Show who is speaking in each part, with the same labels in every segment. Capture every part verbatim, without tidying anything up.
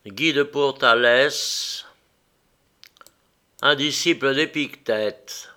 Speaker 1: Guy de Pourtalès, un disciple d'Épictète.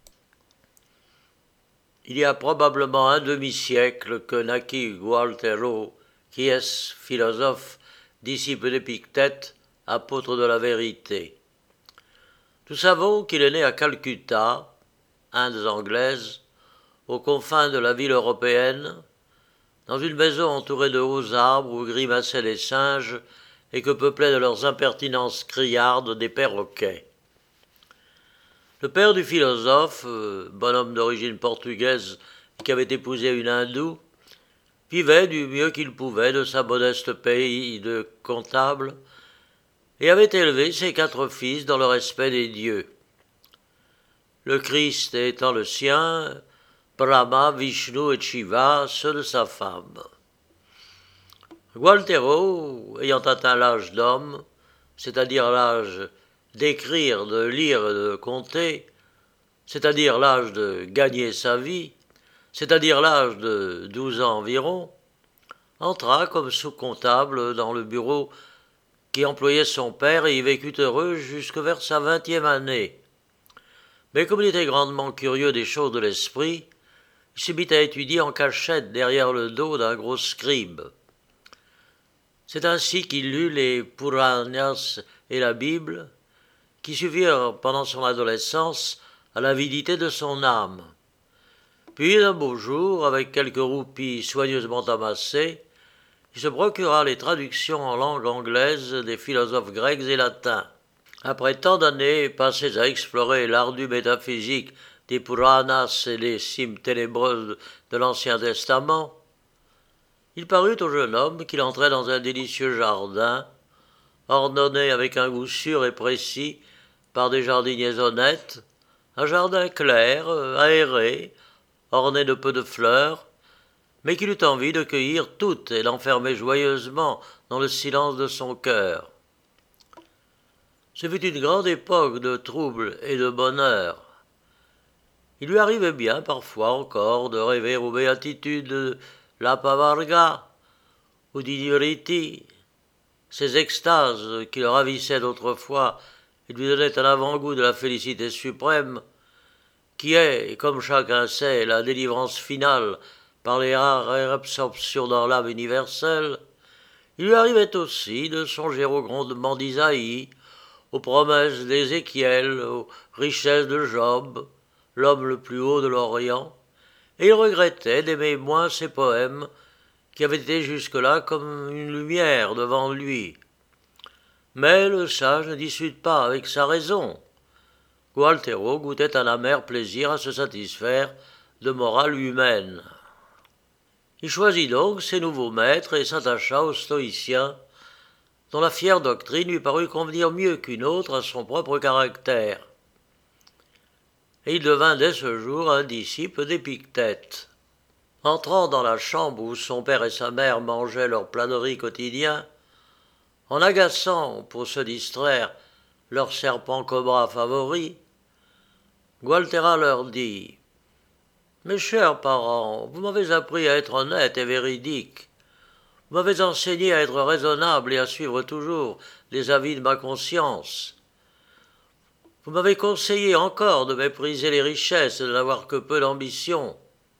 Speaker 1: Il y a probablement un demi-siècle que naquit Gualtero, qui est philosophe, disciple d'Épictète, apôtre de la vérité. Nous savons qu'il est né à Calcutta, Indes anglaises, aux confins de la ville européenne, dans une maison entourée de hauts arbres où grimaçaient les singes et que peuplaient de leurs impertinences criardes des perroquets. Le père du philosophe, bonhomme d'origine portugaise qui avait épousé une hindoue, vivait du mieux qu'il pouvait de sa modeste paye de comptable et avait élevé ses quatre fils dans le respect des dieux. Le Christ étant le sien, Brahma, Vishnu et Shiva, ceux de sa femme. Gualtero, ayant atteint l'âge d'homme, c'est-à-dire l'âge d'écrire, de lire et de compter, c'est-à-dire l'âge de gagner sa vie, c'est-à-dire l'âge de douze ans environ, entra comme sous-comptable dans le bureau qui employait son père et y vécut heureux jusque vers sa vingtième année. Mais comme il était grandement curieux des choses de l'esprit, il se mit à étudier en cachette derrière le dos d'un gros scribe. C'est ainsi qu'il lut les Puranas et la Bible, qui suffirent pendant son adolescence à l'avidité de son âme. Puis, un beau jour, avec quelques roupies soigneusement amassées, il se procura les traductions en langue anglaise des philosophes grecs et latins. Après tant d'années passées à explorer l'ardue métaphysique des Puranas et des cimes ténébreuses de l'Ancien Testament, il parut au jeune homme qu'il entrait dans un délicieux jardin, ordonné avec un goût sûr et précis par des jardiniers honnêtes, un jardin clair, aéré, orné de peu de fleurs, mais qu'il eut envie de cueillir toutes et d'enfermer joyeusement dans le silence de son cœur. Ce fut une grande époque de trouble et de bonheur. Il lui arrivait bien parfois encore de rêver aux béatitudes de l'Apavarga ou d'Iduriti, ces extases qui le ravissaient d'autrefois et lui donnaient un avant-goût de la félicité suprême, qui est, comme chacun sait, la délivrance finale par les rares réabsorptions dans l'âme universelle. Il lui arrivait aussi de songer aux grondements d'Isaïe, aux promesses d'Ézéchiel, aux richesses de Job, l'homme le plus haut de l'Orient, et il regrettait d'aimer moins ses poèmes qui avaient été jusque-là comme une lumière devant lui. Mais le sage ne discute pas avec sa raison. Gualtero goûtait un amer plaisir à se satisfaire de morale humaine. Il choisit donc ses nouveaux maîtres et s'attacha aux stoïciens, dont la fière doctrine lui parut convenir mieux qu'une autre à son propre caractère. Et il devint dès ce jour un disciple d'Épictète. Entrant dans la chambre où son père et sa mère mangeaient leur plat de riz quotidien, en agaçant, pour se distraire, leur serpent cobra favori, Gualtera leur dit « Mes chers parents, vous m'avez appris à être honnête et véridique. Vous m'avez enseigné à être raisonnable et à suivre toujours les avis de ma conscience. Vous m'avez conseillé encore de mépriser les richesses et de n'avoir que peu d'ambition.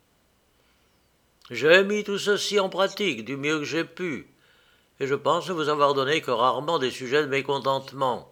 Speaker 1: J'ai mis tout ceci en pratique du mieux que j'ai pu, et je pense ne vous avoir donné que rarement des sujets de mécontentement.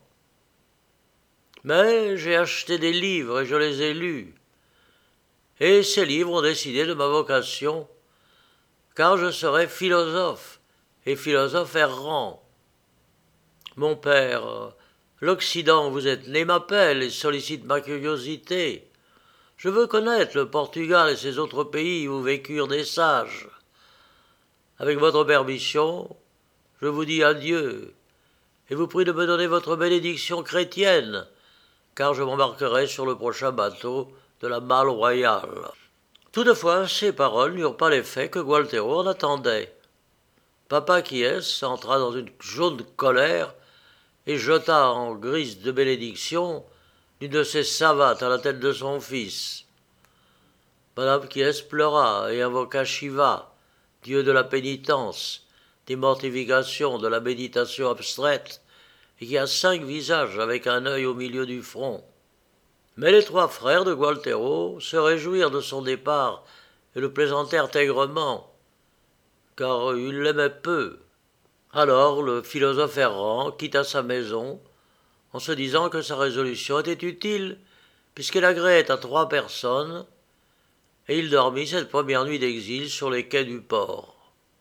Speaker 1: Mais j'ai acheté des livres et je les ai lus, et ces livres ont décidé de ma vocation, car je serai philosophe, et philosophe errant. Mon père, l'Occident où vous êtes né m'appelle et sollicite ma curiosité. Je veux connaître le Portugal et ces autres pays où vécurent des sages. Avec votre permission, je vous dis adieu, et vous prie de me donner votre bénédiction chrétienne, car je m'embarquerai sur le prochain bateau de la Malle Royale. » Toutefois, ces paroles n'eurent pas l'effet que Gualtero en attendait. Papa Quies entra dans une jaune colère et jeta en grise de bénédiction l'une de ses savates à la tête de son fils. Madame Quies pleura et invoqua Shiva, dieu de la pénitence, des mortifications, de la méditation abstraite, et qui a cinq visages avec un œil au milieu du front. Mais les trois frères de Gualtero se réjouirent de son départ et le plaisantèrent aigrement, car ils l'aimaient peu. Alors le philosophe errant quitta sa maison, en se disant que sa résolution était utile, puisqu'elle agréait à trois personnes, et il dormit cette première nuit d'exil sur les quais du port.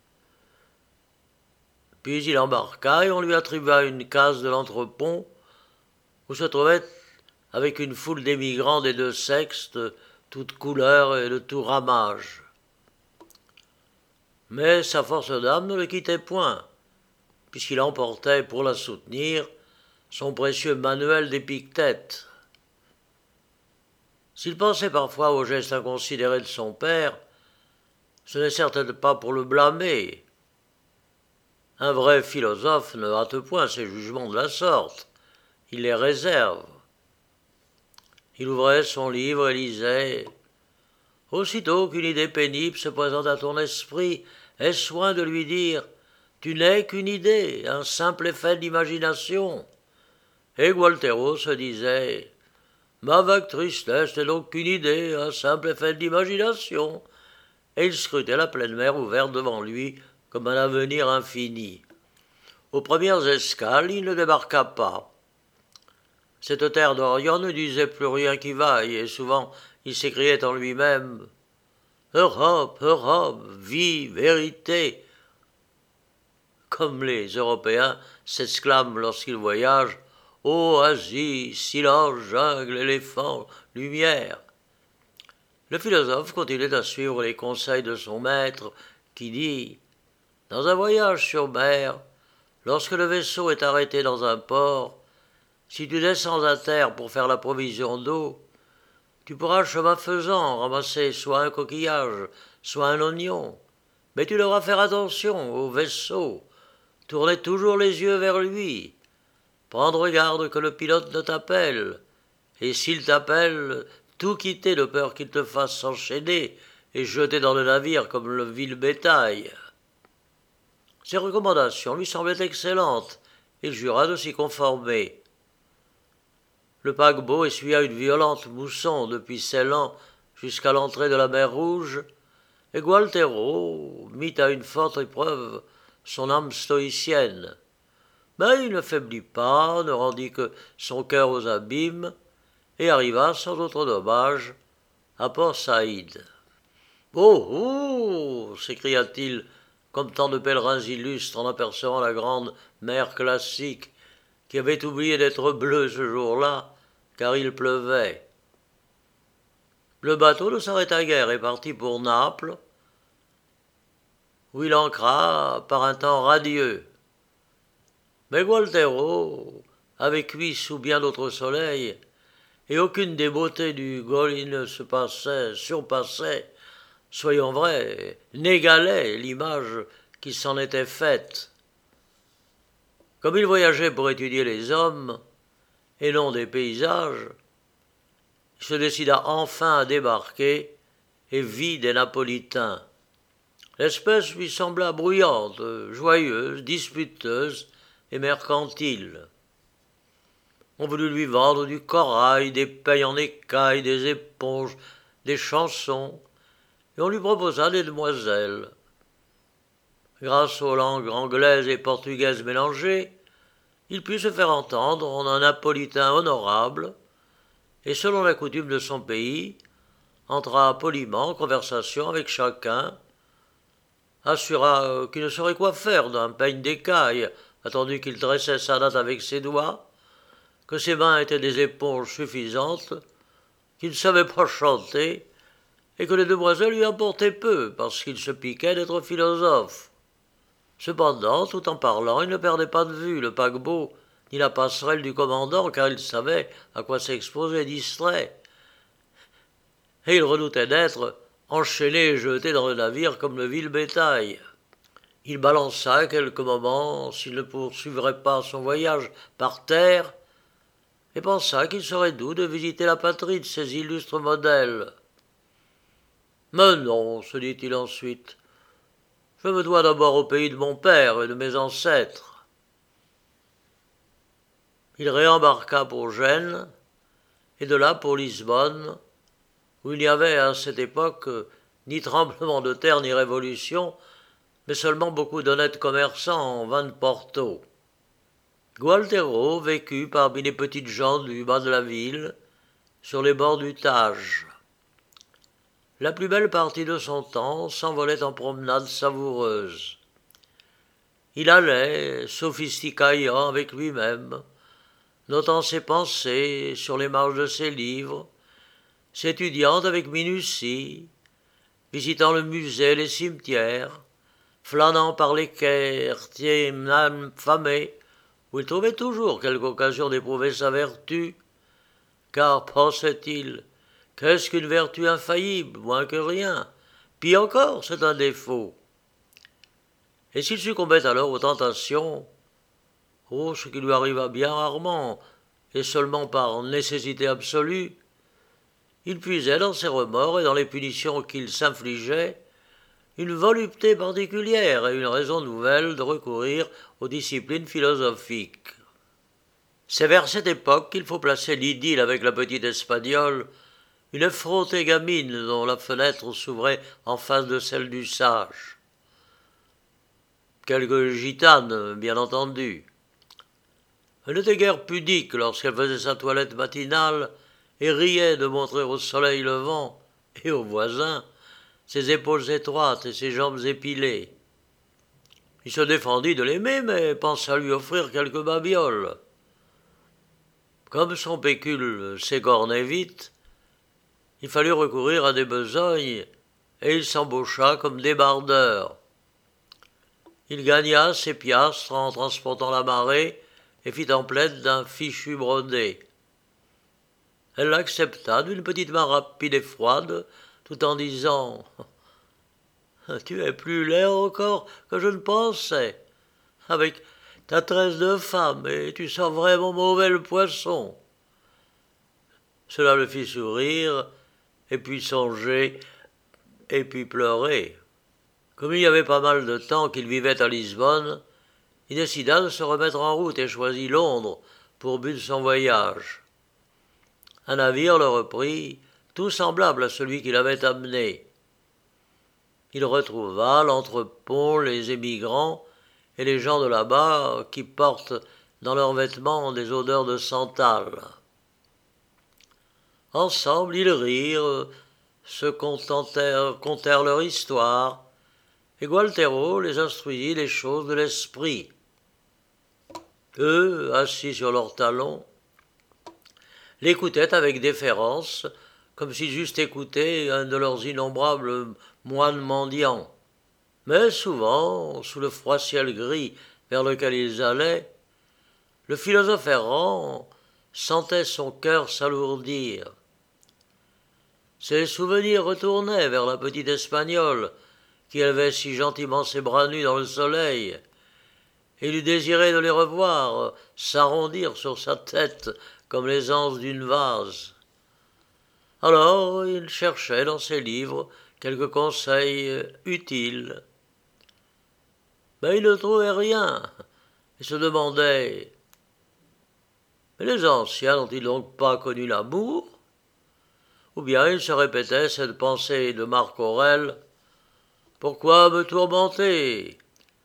Speaker 1: Puis il embarqua et on lui attribua une case de l'entrepont, où se trouvait, avec une foule d'émigrants des deux sexes, de toutes couleurs et de tout ramage. Mais sa force d'âme ne le quittait point, puisqu'il emportait pour la soutenir son précieux manuel d'Épictète. S'il pensait parfois aux gestes inconsidérés de son père, ce n'est certainement pas pour le blâmer. Un vrai philosophe ne hâte point ses jugements de la sorte, il les réserve. Il ouvrait son livre et lisait. Aussitôt qu'une idée pénible se présente à ton esprit, aie soin de lui dire « Tu n'es qu'une idée, un simple effet d'imagination ». Et Gualtero se disait « Ma vague tristesse n'est donc qu'une idée, un simple effet d'imagination ». Et il scrutait la pleine mer ouverte devant lui comme un avenir infini. Aux premières escales, il ne débarqua pas. Cette terre d'Orient ne disait plus rien qui vaille, et souvent il s'écriait en lui-même « Europe, Europe, vie, vérité !» Comme les Européens s'exclament lorsqu'ils voyagent « Ô Asie, silence, jungle, éléphant, lumière !» Le philosophe continuait à suivre les conseils de son maître, qui dit « Dans un voyage sur mer, lorsque le vaisseau est arrêté dans un port, si tu descends à terre pour faire la provision d'eau, tu pourras, chemin faisant, ramasser soit un coquillage, soit un oignon, mais tu devras faire attention au vaisseau, tourner toujours les yeux vers lui, prendre garde que le pilote ne t'appelle, et s'il t'appelle, tout quitter de peur qu'il te fasse s'enchaîner et jeter dans le navire comme le vil bétail. » Ces recommandations lui semblaient excellentes, il jura de s'y conformer. Le paquebot essuya une violente mousson depuis Ceylan jusqu'à l'entrée de la mer Rouge, et Gualtero mit à une forte épreuve son âme stoïcienne. Mais il ne faiblit pas, ne rendit que son cœur aux abîmes, et arriva sans autre dommage à Port Saïd. « Oh, oh !» s'écria-t-il, comme tant de pèlerins illustres en apercevant la grande mer classique, qui avait oublié d'être bleue ce jour-là, car il pleuvait. Le bateau ne s'arrêta guère et partit pour Naples, où il ancra par un temps radieux. Mais Gualtero, avec lui sous bien d'autres soleils, et aucune des beautés du Goli ne se passait, surpassait, soyons vrais, n'égalait l'image qui s'en était faite. Comme il voyageait pour étudier les hommes, et non des paysages, il se décida enfin à débarquer et vit des Napolitains. L'espèce lui sembla bruyante, joyeuse, disputeuse et mercantile. On voulut lui vendre du corail, des pailles en écailles, des éponges, des chansons, et on lui proposa des demoiselles. Grâce aux langues anglaises et portugaises mélangées, il put se faire entendre en un Napolitain honorable, et selon la coutume de son pays, entra poliment en conversation avec chacun, assura qu'il ne saurait quoi faire d'un peigne d'écaille, attendu qu'il dressait sa natte avec ses doigts, que ses mains étaient des éponges suffisantes, qu'il ne savait pas chanter, et que les demoiselles lui importaient peu, parce qu'il se piquait d'être philosophe. Cependant, tout en parlant, il ne perdait pas de vue le paquebot, ni la passerelle du commandant, car il savait à quoi s'exposer distrait. Et il redoutait d'être enchaîné et jeté dans le navire comme le vil bétail. Il balança quelques moments s'il ne poursuivrait pas son voyage par terre, et pensa qu'il serait doux de visiter la patrie de ces illustres modèles. « Mais non, se dit-il ensuite, Je me dois d'abord au pays de mon père et de mes ancêtres. » Il réembarqua pour Gênes, et de là pour Lisbonne, où il n'y avait à cette époque ni tremblement de terre ni révolution, mais seulement beaucoup d'honnêtes commerçants en vin de Porto. Gualterio vécut parmi les petites gens du bas de la ville, sur les bords du Tage. La plus belle partie de son temps s'envolait en promenades savoureuses. Il allait, sophisticaillant avec lui-même, notant ses pensées sur les marges de ses livres, s'étudiant avec minutie, visitant le musée et les cimetières, flânant par les quartiers mal famés, où il trouvait toujours quelque occasion d'éprouver sa vertu, car, pensait-il, qu'est-ce qu'une vertu infaillible, moins que rien, pis encore, c'est un défaut. Et s'il succombait alors aux tentations, oh, ce qui lui arriva bien rarement, et seulement par nécessité absolue, il puisait dans ses remords et dans les punitions qu'il s'infligeait une volupté particulière et une raison nouvelle de recourir aux disciplines philosophiques. C'est vers cette époque qu'il faut placer l'idylle avec la petite Espagnole, une effrontée gamine dont la fenêtre s'ouvrait en face de celle du sage. Quelques gitanes, bien entendu. Elle n'était guère pudique lorsqu'elle faisait sa toilette matinale et riait de montrer au soleil levant et aux voisins ses épaules étroites et ses jambes épilées. Il se défendit de l'aimer, mais pensa lui offrir quelques babioles. Comme son pécule s'égornait vite, il fallut recourir à des besognes, et il s'embaucha comme débardeur. Il gagna ses piastres en transportant la marée et fit en plaide d'un fichu brodé. Elle l'accepta d'une petite main rapide et froide, tout en disant « Tu es plus laid encore que je ne pensais, avec ta tresse de femme, et tu sens vraiment mauvais le poisson. » Cela le fit sourire, et puis songer, et puis pleurer. Comme il y avait pas mal de temps qu'il vivait à Lisbonne, il décida de se remettre en route et choisit Londres pour but de son voyage. Un navire le reprit, tout semblable à celui qu'il avait amené. Il retrouva l'entrepont, les émigrants et les gens de là-bas qui portent dans leurs vêtements des odeurs de santal. Ensemble, ils rirent, se contentèrent, contèrent leur histoire, et Gualterio les instruisit des choses de l'esprit. Eux, assis sur leurs talons, l'écoutaient avec déférence, comme s'ils eussent écouté un de leurs innombrables moines mendiants. Mais souvent, sous le froid ciel gris vers lequel ils allaient, le philosophe errant sentait son cœur s'alourdir. Ses souvenirs retournaient vers la petite Espagnole qui élevait si gentiment ses bras nus dans le soleil, et il eut désiré de les revoir s'arrondir sur sa tête comme les anses d'une vase. Alors il cherchait dans ses livres quelques conseils utiles. Mais il ne trouvait rien, et se demandait « Mais les anciens n'ont-ils donc pas connu l'amour ?» Ou bien il se répétait cette pensée de Marc Aurèle « Pourquoi me tourmenter ?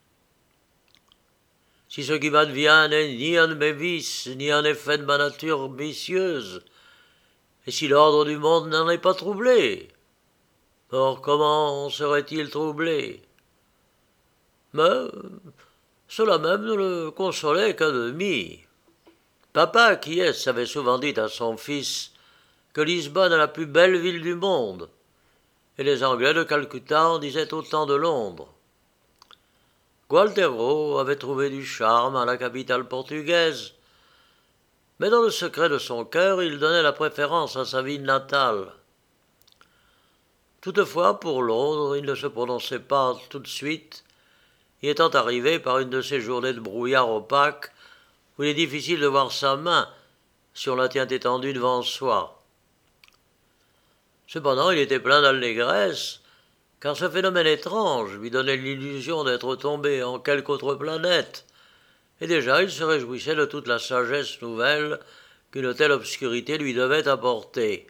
Speaker 1: Si ce qui m'advient n'est ni un de mes vices, ni un effet de ma nature vicieuse, et si l'ordre du monde n'en est pas troublé, or comment serait-il troublé ? » Mais cela même ne le consolait qu'à demi. Papa Quies avait souvent dit à son fils que Lisbonne est la plus belle ville du monde, et les Anglais de Calcutta en disaient autant de Londres. Gualterio avait trouvé du charme à la capitale portugaise, mais dans le secret de son cœur, il donnait la préférence à sa ville natale. Toutefois, pour Londres, il ne se prononçait pas tout de suite, y étant arrivé par une de ces journées de brouillard opaque où il est difficile de voir sa main si on la tient étendue devant soi. Cependant, il était plein d'allégresse, car ce phénomène étrange lui donnait l'illusion d'être tombé en quelque autre planète, et déjà il se réjouissait de toute la sagesse nouvelle qu'une telle obscurité lui devait apporter.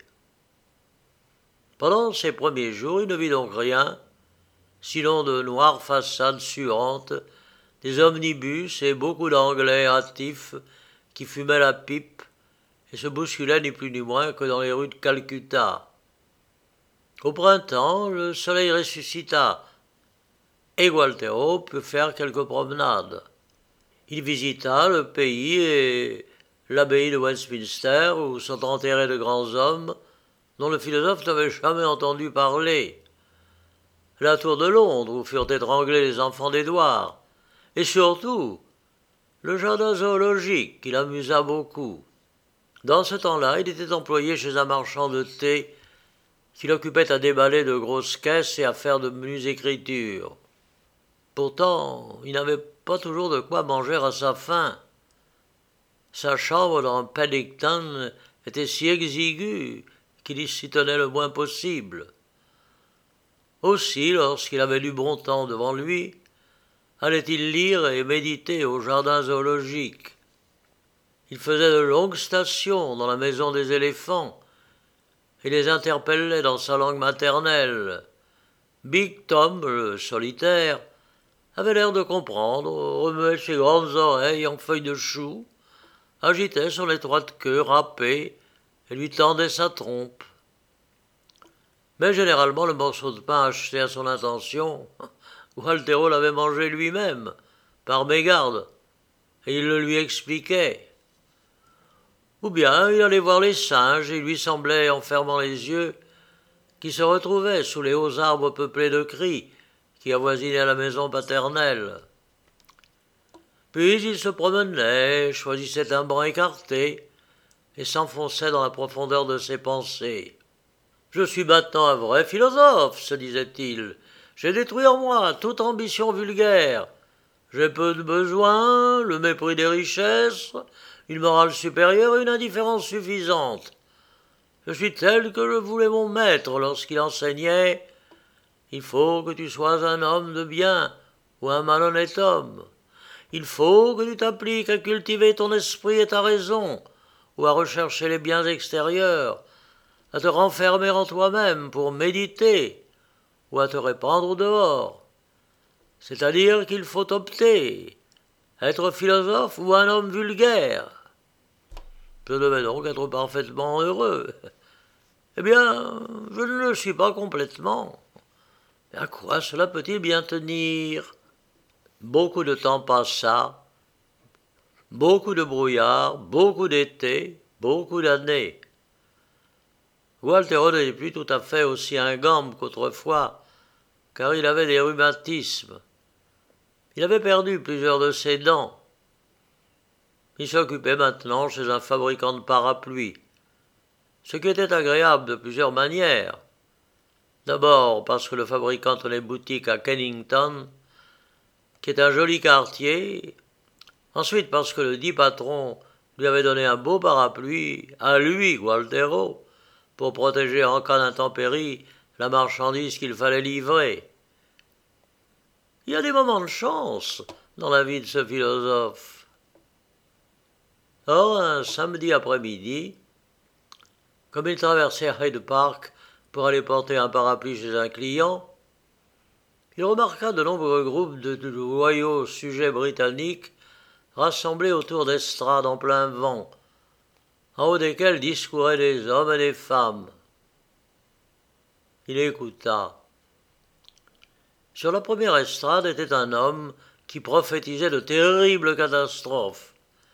Speaker 1: Pendant ces premiers jours, il ne vit donc rien, sinon de noires façades suantes, des omnibus et beaucoup d'Anglais hâtifs qui fumaient la pipe et se bousculaient ni plus ni moins que dans les rues de Calcutta. Au printemps, le soleil ressuscita, et Gualterio put faire quelques promenades. Il visita le pays et l'abbaye de Westminster, où sont enterrés de grands hommes dont le philosophe n'avait jamais entendu parler. La tour de Londres, où furent étranglés les enfants d'Édouard, et surtout le jardin zoologique qui l'amusa beaucoup. Dans ce temps-là, il était employé chez un marchand de thé qui l'occupait à déballer de grosses caisses et à faire de menues écritures. Pourtant, il n'avait pas toujours de quoi manger à sa faim. Sa chambre dans Paddington était si exiguë qu'il y s'y tenait le moins possible. Aussi, lorsqu'il avait du bon temps devant lui, allait-il lire et méditer au jardin zoologique. Il faisait de longues stations dans la maison des éléphants et les interpellait dans sa langue maternelle. Big Tom, le solitaire, avait l'air de comprendre, remuait ses grandes oreilles en feuilles de chou, agitait son étroite queue râpée et lui tendait sa trompe. Mais généralement, le morceau de pain acheté à son intention, Gualterio l'avait mangé lui-même, par mégarde, et il le lui expliquait. Ou bien il allait voir les singes, et il lui semblait, en fermant les yeux, qu'ils se retrouvaient sous les hauts arbres peuplés de cris qui avoisinaient la maison paternelle. Puis il se promenait, choisissait un banc écarté, et s'enfonçait dans la profondeur de ses pensées. « Je suis maintenant un vrai philosophe, se disait-il. J'ai détruit en moi toute ambition vulgaire. J'ai peu de besoins, le mépris des richesses, une morale supérieure et une indifférence suffisante. Je suis tel que le voulait mon maître lorsqu'il enseignait « Il faut que tu sois un homme de bien ou un malhonnête homme. Il faut que tu t'appliques à cultiver ton esprit et ta raison, ou à rechercher les biens extérieurs, à te renfermer en toi-même pour méditer, ou à te répandre au dehors. C'est-à-dire qu'il faut opter, être philosophe ou un homme vulgaire. Je devais donc être parfaitement heureux. Eh bien, je ne le suis pas complètement. Mais à quoi cela peut-il bien tenir ? Beaucoup de temps passa, beaucoup de brouillard, beaucoup d'été, beaucoup d'années. Gualterio n'était plus tout à fait aussi ingambe qu'autrefois, car il avait des rhumatismes. Il avait perdu plusieurs de ses dents. Il s'occupait maintenant chez un fabricant de parapluies, ce qui était agréable de plusieurs manières. D'abord parce que le fabricant tenait boutique à Kennington, qui est un joli quartier. Ensuite parce que le dit patron lui avait donné un beau parapluie, à lui, Gualterio, pour protéger en cas d'intempérie la marchandise qu'il fallait livrer. Il y a des moments de chance dans la vie de ce philosophe. Or, un samedi après-midi, comme il traversait Hyde Park pour aller porter un parapluie chez un client, il remarqua de nombreux groupes de, de loyaux sujets britanniques rassemblés autour d'estrades en plein vent, en haut desquelles discouraient des hommes et des femmes. Il écouta. Sur la première estrade était un homme qui prophétisait de terribles catastrophes.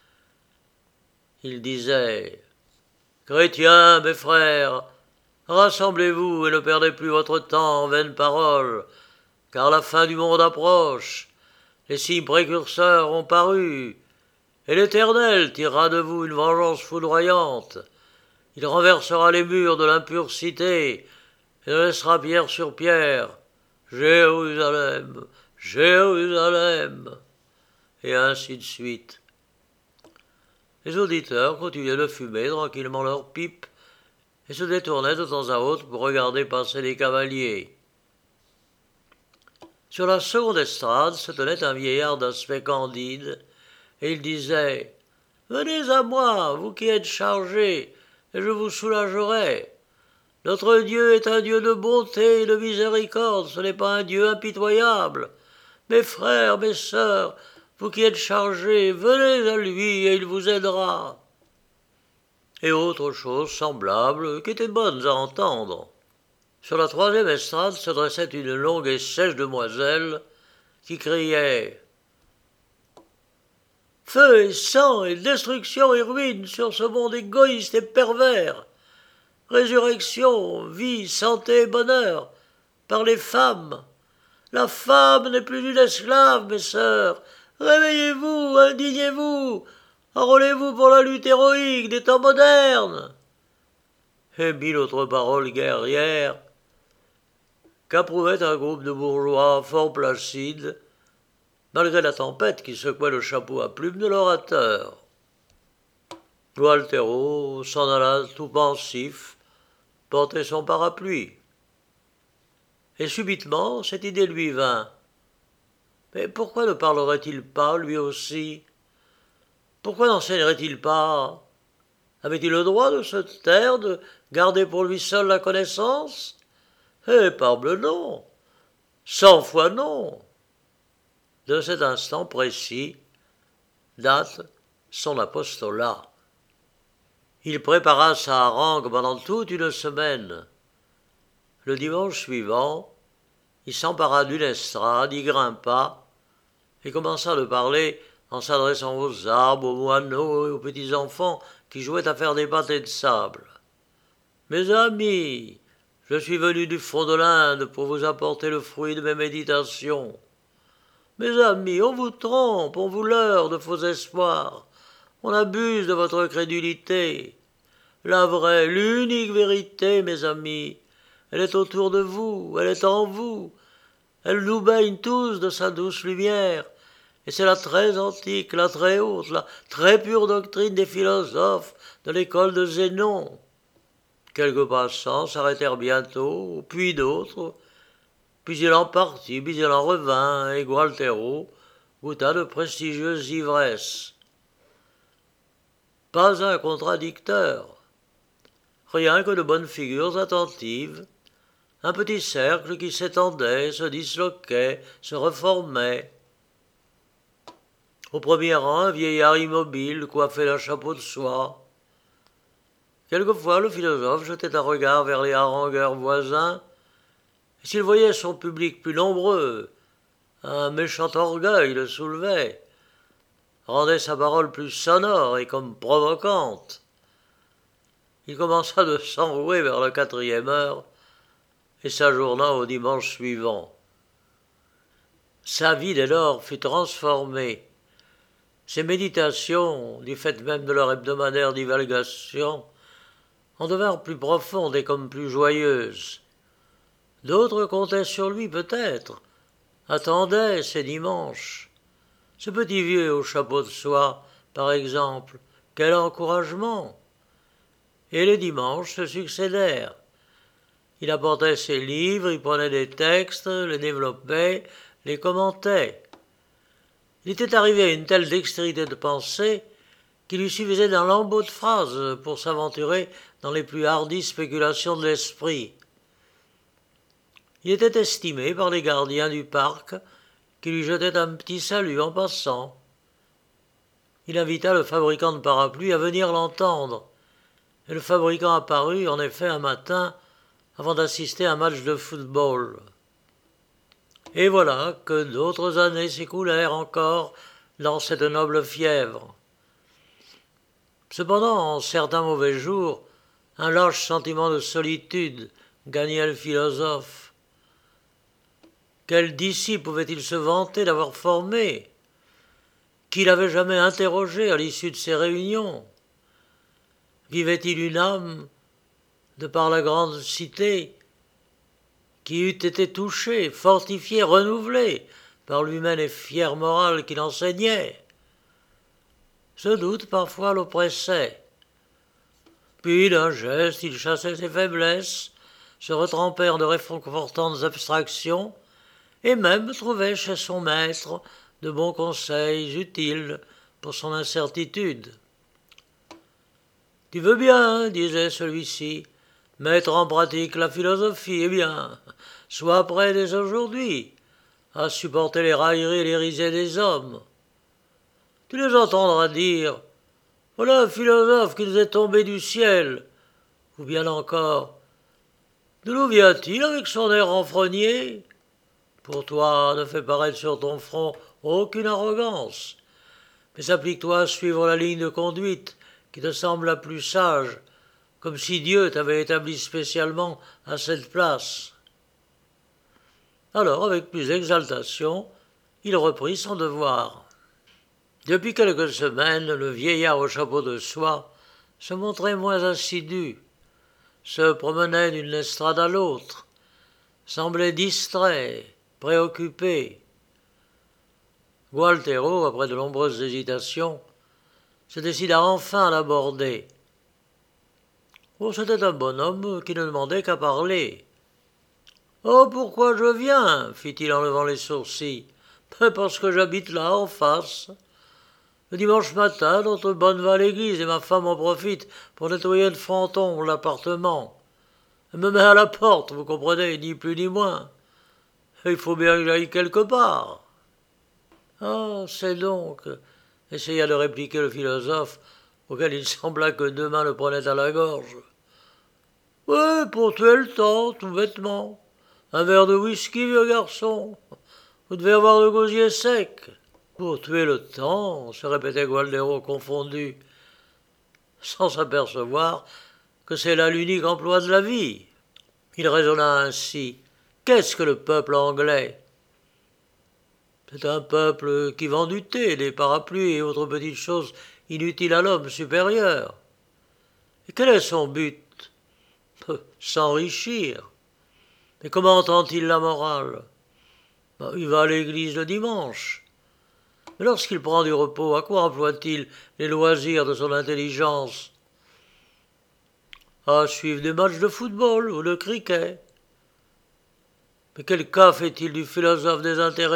Speaker 1: Il disait « Chrétiens, mes frères, rassemblez-vous et ne perdez plus votre temps en vaines paroles, car la fin du monde approche, les signes précurseurs ont paru, et l'Éternel tirera de vous une vengeance foudroyante. Il renversera les murs de l'impurcité et ne laissera pierre sur pierre. Jérusalem, Jérusalem !» Et ainsi de suite. Les auditeurs continuaient de fumer tranquillement leurs pipes et se détournaient de temps à autre pour regarder passer les cavaliers. Sur la seconde estrade se tenait un vieillard d'aspect candide, et il disait « Venez à moi, vous qui êtes chargés, et je vous soulagerai. Notre Dieu est un Dieu de bonté et de miséricorde, ce n'est pas un Dieu impitoyable. Mes frères, mes sœurs, vous qui êtes chargés, venez à lui et il vous aidera. » Et autres choses semblables qui étaient bonnes à entendre. Sur la troisième estrade se dressait une longue et sèche demoiselle qui criait « Feu et sang et destruction et ruine sur ce monde égoïste et pervers. Résurrection, vie, santé et bonheur par les femmes. La femme n'est plus une esclave, mes sœurs. Réveillez-vous, indignez-vous, enrôlez-vous pour la lutte héroïque des temps modernes. » Et mille autres paroles guerrières qu'approuvait un groupe de bourgeois fort placides, malgré la tempête qui secouait le chapeau à plumes de l'orateur. Gualtero s'en alla tout pensif, porter son parapluie. Et subitement, cette idée lui vint. Mais pourquoi ne parlerait-il pas, lui aussi? Pourquoi n'enseignerait-il pas? Avait-il le droit de se taire, de garder pour lui seul la connaissance? Eh, parbleu non! Cent fois non! De cet instant précis date son apostolat. Il prépara sa harangue pendant toute une semaine. Le dimanche suivant, il s'empara d'une estrade, y grimpa, et commença de parler en s'adressant aux arbres, aux moineaux et aux petits enfants qui jouaient à faire des pâtés de sable. « Mes amis, je suis venu du fond de l'Inde pour vous apporter le fruit de mes méditations. Mes amis, on vous trompe, on vous leurre de faux espoirs, on abuse de votre crédulité. La vraie, l'unique vérité, mes amis, elle est autour de vous, elle est en vous. Elle nous baigne tous de sa douce lumière, et c'est la très antique, la très haute, la très pure doctrine des philosophes de l'école de Zénon. » Quelques passants s'arrêtèrent bientôt, puis d'autres, puis il en partit, puis il en revint, et Gualtero goûta de prestigieuses ivresses. Pas un contradicteur, rien que de bonnes figures attentives, un petit cercle qui s'étendait, se disloquait, se reformait. Au premier rang, un vieillard immobile, coiffé d'un chapeau de soie. Quelquefois, le philosophe jetait un regard vers les harangueurs voisins, et s'il voyait son public plus nombreux, un méchant orgueil le soulevait, rendait sa parole plus sonore et comme provocante. Il commença de s'enrouer vers la quatrième heure, et s'ajourna au dimanche suivant. Sa vie dès lors fut transformée. Ses méditations, du fait même de leur hebdomadaire divulgation, en devinrent plus profondes et comme plus joyeuses. D'autres comptaient sur lui peut-être, attendaient ces dimanches. Ce petit vieux au chapeau de soie, par exemple, quel encouragement! Et les dimanches se succédèrent. Il apportait ses livres, il prenait des textes, les développait, les commentait. Il était arrivé à une telle dextérité de pensée qu'il lui suffisait d'un lambeau de phrases pour s'aventurer dans les plus hardies spéculations de l'esprit. Il était estimé par les gardiens du parc qui lui jetaient un petit salut en passant. Il invita le fabricant de parapluies à venir l'entendre, et le fabricant apparut en effet un matin avant d'assister à un match de football. Et voilà que d'autres années s'écoulèrent encore dans cette noble fièvre. Cependant, en certains mauvais jours, un lâche sentiment de solitude gagnait le philosophe. Quel disciple pouvait-il se vanter d'avoir formé? Qui l'avait jamais interrogé à l'issue de ces réunions? Vivait-il une âme, de par la grande cité, qui eût été touchée, fortifiée, renouvelée par l'humaine et fière morale qu'il enseignait? Ce doute parfois l'oppressait. Puis d'un geste, il chassait ses faiblesses, se retrempait en de réconfortantes abstractions, et même trouvait chez son maître de bons conseils utiles pour son incertitude. « Tu veux bien, disait celui-ci, mettre en pratique la philosophie, eh bien, sois prêt dès aujourd'hui à supporter les railleries et les risées des hommes. Tu les entendras dire « Voilà un philosophe qui nous est tombé du ciel !» ou bien encore « De d'où vient-il avec son air renfrogné ?» Pour toi, ne fais paraître sur ton front aucune arrogance, mais applique-toi à suivre la ligne de conduite qui te semble la plus sage, comme si Dieu t'avait établi spécialement à cette place. Alors, avec plus d'exaltation, il reprit son devoir. Depuis quelques semaines, le vieillard au chapeau de soie se montrait moins assidu, se promenait d'une estrade à l'autre, semblait distrait, préoccupé. Gualtero, après de nombreuses hésitations, se décida enfin à l'aborder. Oh, c'était un bonhomme qui ne demandait qu'à parler. « Oh, pourquoi je viens ?» fit-il en levant les sourcils. « Parce que j'habite là, en face. Le dimanche matin, notre bonne va à l'église et ma femme en profite pour nettoyer de fronton l'appartement. Elle me met à la porte, vous comprenez, ni plus ni moins. Il faut bien que j'aille quelque part. »« Ah, c'est donc, » essaya de répliquer le philosophe, auquel il sembla que deux mains le prenaient à la gorge. « Oui, pour tuer le temps, tout bêtement. Un verre de whisky, vieux garçon. Vous devez avoir le gosier sec. »« Pour tuer le temps, » se répétait Gualtero confondu, sans s'apercevoir que c'est là l'unique emploi de la vie. Il raisonna ainsi. Qu'est-ce que le peuple anglais ? C'est un peuple qui vend du thé, des parapluies et autres petites choses inutiles à l'homme supérieur. Et quel est son but ? S'enrichir. Mais comment entend-il la morale ? Ben, il va à l'église le dimanche. Mais lorsqu'il prend du repos, à quoi emploie-t-il les loisirs de son intelligence ? À suivre des matchs de football ou de cricket. Mais quel cas fait-il du philosophe désintéressé ?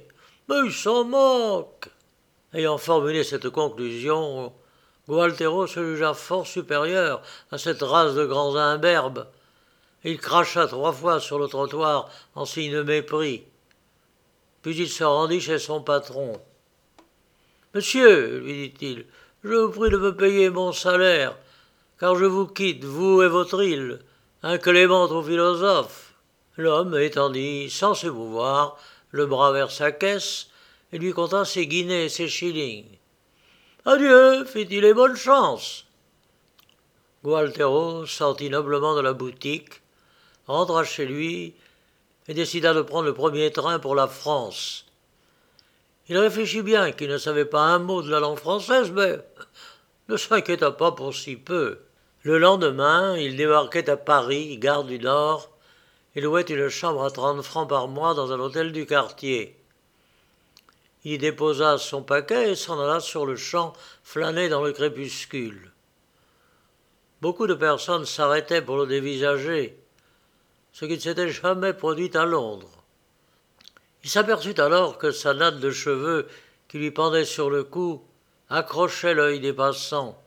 Speaker 1: Mais il s'en moque. Ayant formulé cette conclusion, Gualtero se jugea fort supérieur à cette race de grands imberbes. Il cracha trois fois sur le trottoir en signe de mépris. Puis il se rendit chez son patron. « Monsieur, lui dit-il, je vous prie de me payer mon salaire, car je vous quitte, vous et votre île, inclément au philosophe. » L'homme étendit, sans s'émouvoir, le bras vers sa caisse et lui compta ses guinées et ses shillings. « Adieu, fit-il, et bonne chance !» Gualtero sortit noblement de la boutique, rentra chez lui et décida de prendre le premier train pour la France. Il réfléchit bien qu'il ne savait pas un mot de la langue française, mais ne s'inquiéta pas pour si peu. Le lendemain, il débarquait à Paris, gare du Nord, et louait une chambre à trente francs par mois dans un hôtel du quartier. Il y déposa son paquet et s'en alla sur le champ flâner dans le crépuscule. Beaucoup de personnes s'arrêtaient pour le dévisager, ce qui ne s'était jamais produit à Londres. Il s'aperçut alors que sa natte de cheveux qui lui pendait sur le cou accrochait l'œil des passants.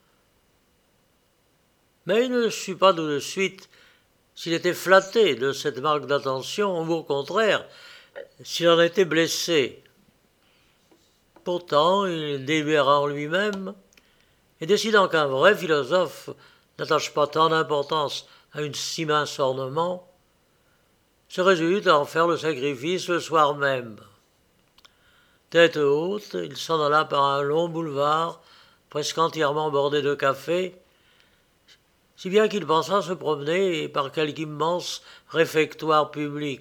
Speaker 1: Mais il ne sut pas tout de suite s'il était flatté de cette marque d'attention ou au contraire s'il en était blessé. Pourtant, il délibéra en lui-même et décidant qu'un vrai philosophe n'attache pas tant d'importance à une si mince ornement, se résolut à en faire le sacrifice le soir même. Tête haute, il s'en alla par un long boulevard, presque entièrement bordé de cafés, si bien qu'il pensa se promener par quelque immense réfectoire public.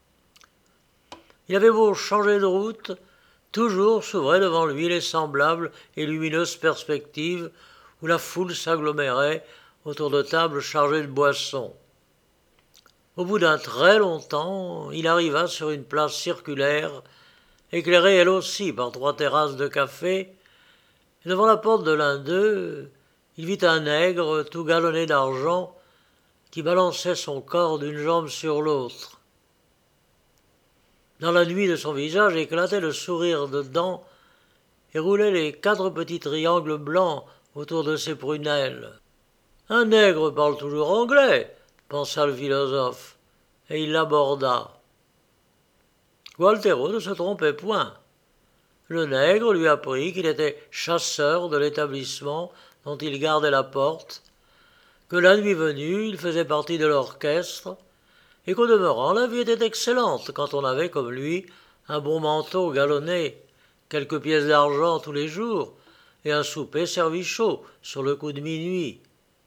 Speaker 1: Il avait beau changer de route, toujours s'ouvraient devant lui les semblables et lumineuses perspectives où la foule s'agglomérait autour de tables chargées de boissons. Au bout d'un très long temps, il arriva sur une place circulaire, éclairée elle aussi par trois terrasses de café, et devant la porte de l'un d'eux, il vit un nègre tout galonné d'argent qui balançait son corps d'une jambe sur l'autre. Dans la nuit de son visage éclatait le sourire de dents et roulaient les quatre petits triangles blancs autour de ses prunelles. « Un nègre parle toujours anglais, » pensa le philosophe, et il l'aborda. Gualtéro ne se trompait point. Le nègre lui apprit qu'il était chasseur de l'établissement dont il gardait la porte, que la nuit venue il faisait partie de l'orchestre, et qu'au demeurant la vie était excellente quand on avait comme lui un bon manteau galonné, quelques pièces d'argent tous les jours, et un souper servi chaud sur le coup de minuit.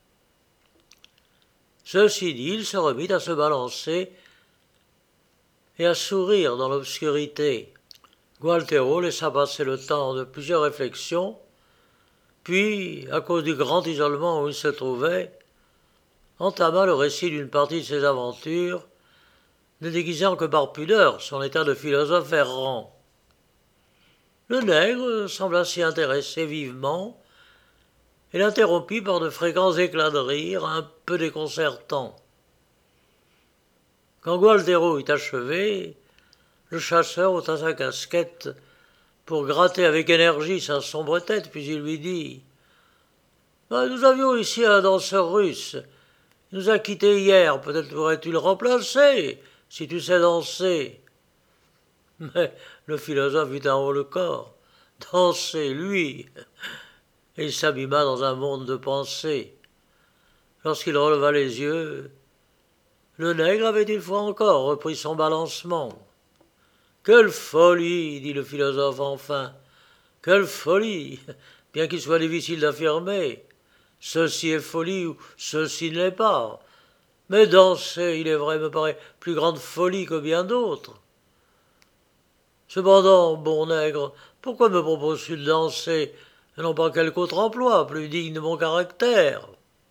Speaker 1: Ceci dit, il se remit à se balancer et à sourire dans l'obscurité. Gualtéro laissa passer le temps de plusieurs réflexions, puis, à cause du grand isolement où il se trouvait, entama le récit d'une partie de ses aventures, ne déguisant que par pudeur son état de philosophe errant. Le nègre sembla s'y intéresser vivement et l'interrompit par de fréquents éclats de rire un peu déconcertants. Quand Gualtéro eut achevé, le chasseur ôta sa casquette pour gratter avec énergie sa sombre tête, puis il lui dit « Nous avions ici un danseur russe. Il nous a quittés hier. Peut-être pourrais-tu le remplacer, si tu sais danser. » Mais le philosophe eut un haut le corps. Danser, lui. Et il s'abîma dans un monde de pensées. Lorsqu'il releva les yeux, le nègre avait une fois encore repris son balancement. « Quelle folie !» dit le philosophe enfin. « Quelle folie ! Bien qu'il soit difficile d'affirmer. Ceci est folie ou ceci ne l'est pas. Mais danser, il est vrai, me paraît plus grande folie que bien d'autres. Cependant, bon nègre, pourquoi me proposes-tu de danser et non pas quelque autre emploi plus digne de mon caractère ?»«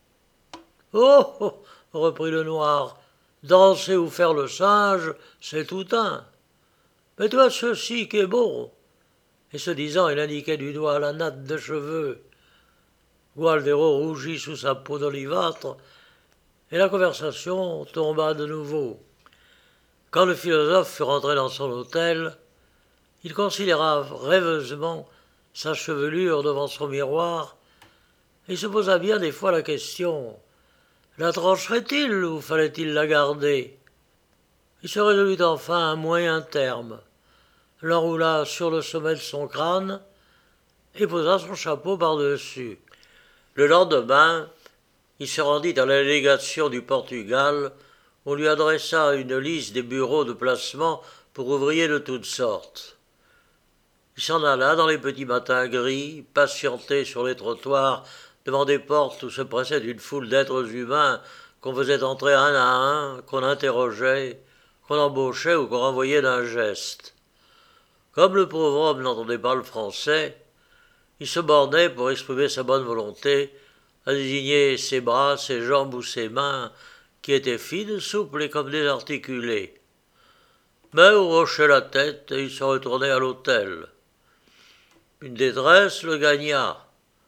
Speaker 1: Oh, oh, reprit le noir, danser ou faire le singe, c'est tout un. Mais tu as ceci qui est beau. » Et ce disant, il indiquait du doigt la natte de cheveux. Gualtéro rougit sous sa peau d'olivâtre, et la conversation tomba de nouveau. Quand le philosophe fut rentré dans son hôtel, il considéra rêveusement sa chevelure devant son miroir, et se posa bien des fois la question « La trancherait-il ou fallait-il la garder ?» Il se résolut enfin à un moyen terme, l'enroula sur le sommet de son crâne et posa son chapeau par-dessus. Le lendemain, il se rendit à la délégation du Portugal. On lui adressa une liste des bureaux de placement pour ouvriers de toutes sortes. Il s'en alla dans les petits matins gris, patienter sur les trottoirs devant des portes où se pressait une foule d'êtres humains qu'on faisait entrer un à un, qu'on interrogeait, qu'on embauchait ou qu'on renvoyait d'un geste. Comme le pauvre homme n'entendait pas le français, il se bornait, pour exprimer sa bonne volonté, à désigner ses bras, ses jambes ou ses mains, qui étaient fines, souples et comme désarticulées. Mais on hochait la tête et il se retournait à l'hôtel. Une détresse le gagna.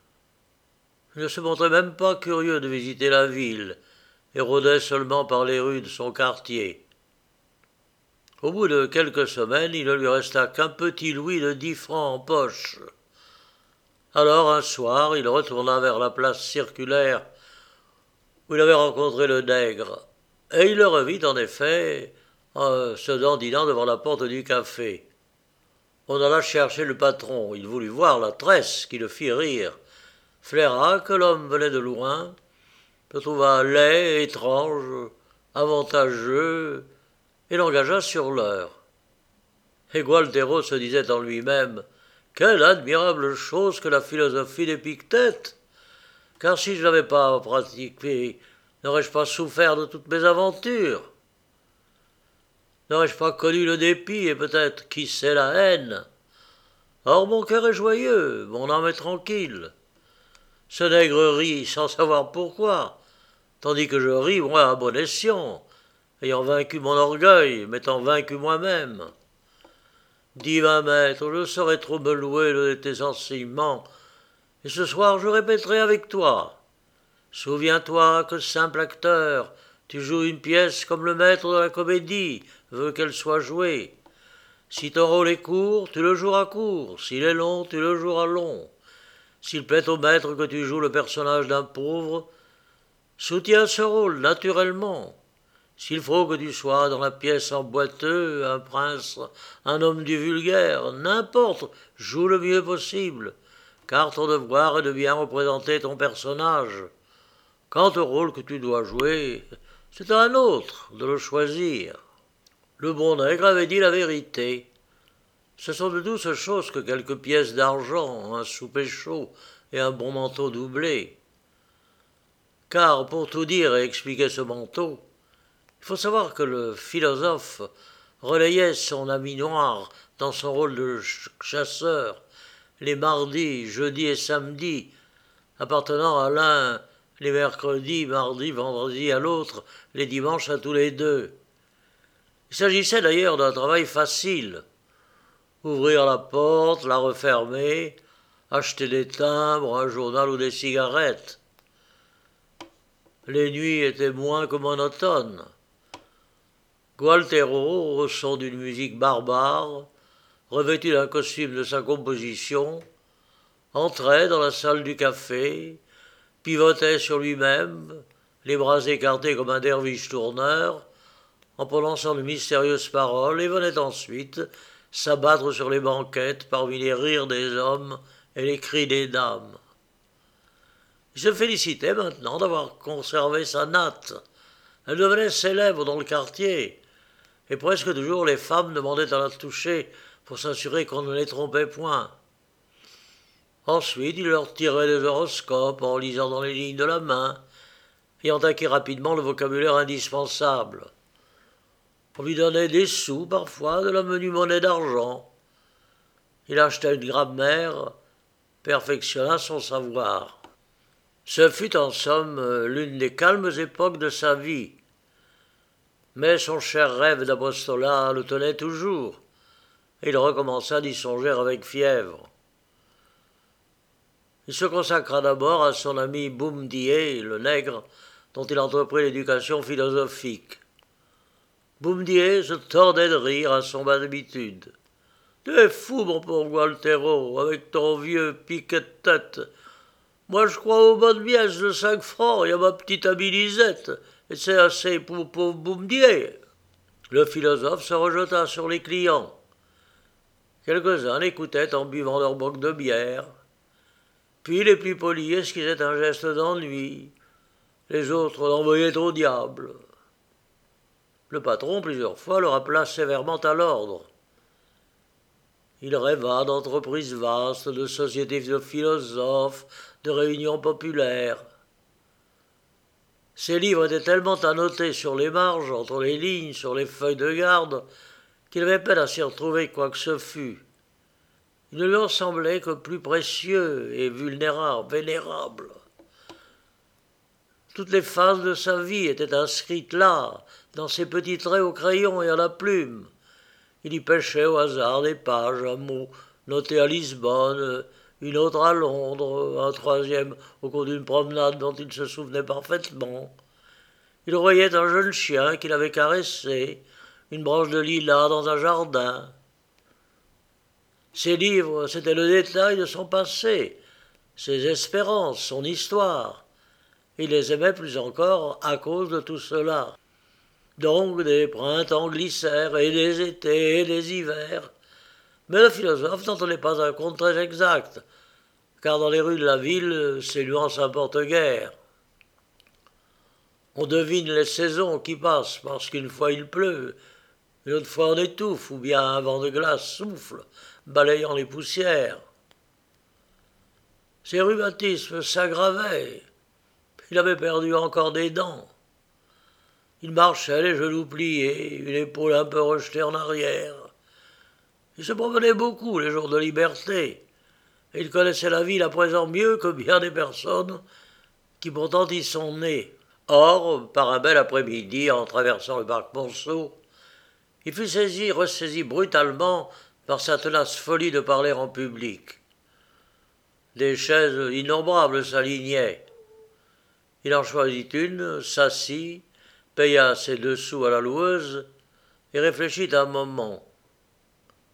Speaker 1: Il ne se montrait même pas curieux de visiter la ville, et rôdait seulement par les rues de son quartier. Au bout de quelques semaines, il ne lui resta qu'un petit louis de dix francs en poche. Alors, un soir, il retourna vers la place circulaire où il avait rencontré le nègre, et il le revit en effet en se dandinant devant la porte du café. On alla chercher le patron. Il voulut voir la tresse qui le fit rire, flaira que l'homme venait de loin, le trouva laid, étrange, avantageux, et l'engagea sur l'heure. Et Gualtéro se disait en lui-même « Quelle admirable chose que la philosophie d'Épictète ! Car si je n'avais pas pratiqué, n'aurais-je pas souffert de toutes mes aventures? N'aurais-je pas connu le dépit et peut-être, qui sait, la haine? Or mon cœur est joyeux, mon âme est tranquille. Ce nègre rit sans savoir pourquoi, tandis que je ris, moi, à bon escient, ayant vaincu mon orgueil, m'étant vaincu moi-même. Divin maître, je saurais trop me louer de tes enseignements, et ce soir je répéterai avec toi. Souviens-toi que, simple acteur, tu joues une pièce comme le maître de la comédie veut qu'elle soit jouée. Si ton rôle est court, tu le joueras court. S'il est long, tu le joueras long. S'il plaît au maître que tu joues le personnage d'un pauvre, soutiens ce rôle naturellement. S'il faut que tu sois dans la pièce en boiteux, un prince, un homme du vulgaire, n'importe, joue le mieux possible, car ton devoir est de bien représenter ton personnage. Quant au rôle que tu dois jouer, c'est à un autre de le choisir. Le bon nègre avait dit la vérité. Ce sont de douces choses que quelques pièces d'argent, un souper chaud et un bon manteau doublé. Car, pour tout dire et expliquer ce manteau, il faut savoir que le philosophe relayait son ami noir dans son rôle de chasseur les mardis, jeudis et samedis, appartenant à l'un les mercredis, mardis, vendredis à l'autre, les dimanches à tous les deux. Il s'agissait d'ailleurs d'un travail facile. Ouvrir la porte, la refermer, acheter des timbres, un journal ou des cigarettes. Les nuits étaient moins que monotones. Gualtero, au son d'une musique barbare, revêtu d'un costume de sa composition, entrait dans la salle du café, pivotait sur lui-même, les bras écartés comme un derviche tourneur, en prononçant de mystérieuses paroles, et venait ensuite s'abattre sur les banquettes parmi les rires des hommes et les cris des dames. Il se félicitait maintenant d'avoir conservé sa natte. Elle devenait célèbre dans le quartier, et presque toujours les femmes demandaient à la toucher pour s'assurer qu'on ne les trompait point. Ensuite, il leur tirait des horoscopes en lisant dans les lignes de la main, ayant acquis rapidement le vocabulaire indispensable. On lui donnait des sous, parfois, de la menue monnaie d'argent. Il achetait une grammaire, perfectionna son savoir. Ce fut en somme l'une des calmes époques de sa vie. Mais son cher rêve d'apostolat le tenait toujours, et il recommença d'y songer avec fièvre. Il se consacra d'abord à son ami Boumdié, le nègre, dont il entreprit l'éducation philosophique. Boumdié se tordait de rire à son habitude. « Tu es fou, mon pauvre Gualtero, avec ton vieux piquet de tête. Moi, je crois aux bonnes pièces de cinq francs et à ma petite amie Lisette, et c'est assez pour pauvre Boumdié. » Le philosophe se rejeta sur les clients. Quelques-uns l'écoutaient en buvant leur boc de bière. Puis les plus polis esquissaient un geste d'ennui. Les autres l'envoyaient au diable. Le patron, plusieurs fois, le rappela sévèrement à l'ordre. Il rêva d'entreprises vastes, de sociétés de philosophes, de réunions populaires. Ses livres étaient tellement annotés sur les marges, entre les lignes, sur les feuilles de garde, qu'il avait peine à s'y retrouver quoi que ce fût. Il ne lui en semblait que plus précieux et vulnérable, vénérable. Toutes les phases de sa vie étaient inscrites là, dans ses petits traits au crayon et à la plume. Il y pêchait au hasard des pages, un mot noté à Lisbonne, une autre à Londres, un troisième au cours d'une promenade dont il se souvenait parfaitement. Il voyait un jeune chien qu'il avait caressé, une branche de lilas dans un jardin. Ses livres, c'était le détail de son passé, ses espérances, son histoire. Il les aimait plus encore à cause de tout cela. Donc des printemps glissèrent, et des étés, et des hivers. Mais le philosophe n'en tenait pas un compte très exact, car dans les rues de la ville, ces nuances importent guère. On devine les saisons qui passent, parce qu'une fois il pleut, une autre fois on étouffe, ou bien un vent de glace souffle, balayant les poussières. Ses rhumatismes s'aggravaient. Il avait perdu encore des dents. Il marchait les genoux pliés, une épaule un peu rejetée en arrière. Il se promenait beaucoup les jours de liberté, et il connaissait la ville à présent mieux que bien des personnes qui pourtant y sont nées. Or, par un bel après-midi, en traversant le parc Monceau, il fut saisi, ressaisi brutalement par sa tenace folie de parler en public. Des chaises innombrables s'alignaient. Il en choisit une, s'assit, paya ses deux sous à la loueuse et réfléchit un moment.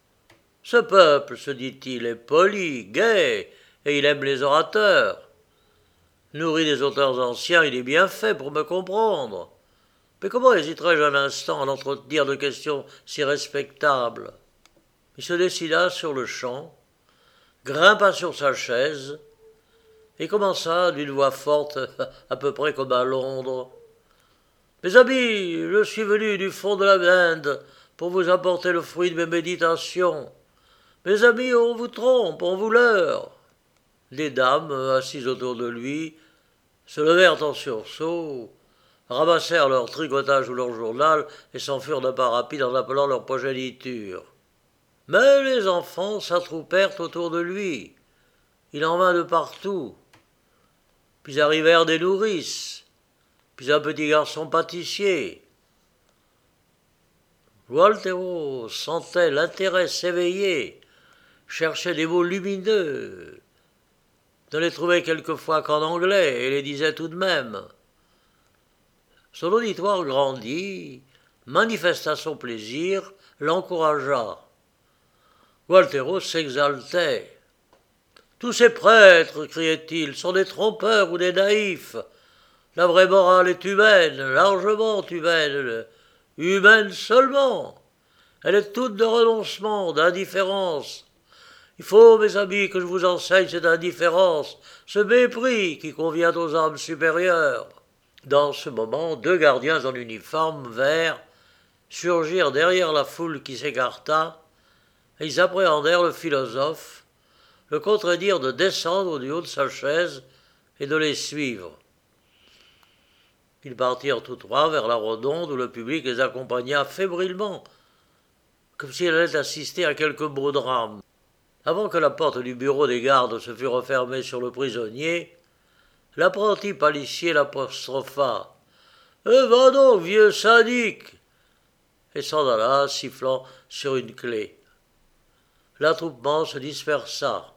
Speaker 1: Ce peuple, se dit-il, est poli, gai, et il aime les orateurs. Nourri des auteurs anciens, il est bien fait pour me comprendre. Mais comment hésiterais-je un instant à l'entretenir de questions si respectables? Il se décida sur le champ, grimpa sur sa chaise, et commença d'une voix forte, à peu près comme à Londres. Mes amis, je suis venu du fond de la Inde pour vous apporter le fruit de mes méditations. Mes amis, on vous trompe, on vous leurre. Les dames, assises autour de lui, se levèrent en sursaut, ramassèrent leur tricotage ou leur journal et s'enfuirent d'un pas rapide en appelant leur progéniture. Mais les enfants s'attroupèrent autour de lui. Il en vint de partout. Puis arrivèrent des nourrices, puis un petit garçon pâtissier. Gualterio sentait l'intérêt s'éveiller, cherchait des mots lumineux, ne les trouvait quelquefois qu'en anglais et les disait tout de même. Son auditoire grandit, manifesta son plaisir, l'encouragea. Gualterio s'exaltait. Tous ces prêtres, criait-il, sont des trompeurs ou des naïfs. La vraie morale est humaine, largement humaine, humaine seulement. Elle est toute de renoncement, d'indifférence. Il faut, mes amis, que je vous enseigne cette indifférence, ce mépris qui convient aux âmes supérieures. Dans ce moment, deux gardiens en uniforme vert surgirent derrière la foule qui s'écarta, et ils appréhendèrent le philosophe, le contredirent de descendre du haut de sa chaise et de les suivre. Ils partirent tous trois vers la rotonde où le public les accompagna fébrilement, comme s'il allait assister à quelque beau drame. Avant que la porte du bureau des gardes se fût refermée sur le prisonnier, l'apprenti pâlissier l'apostropha. « Eh, va donc, vieux sadique !» et s'en alla, sifflant sur une clé. L'attroupement se dispersa.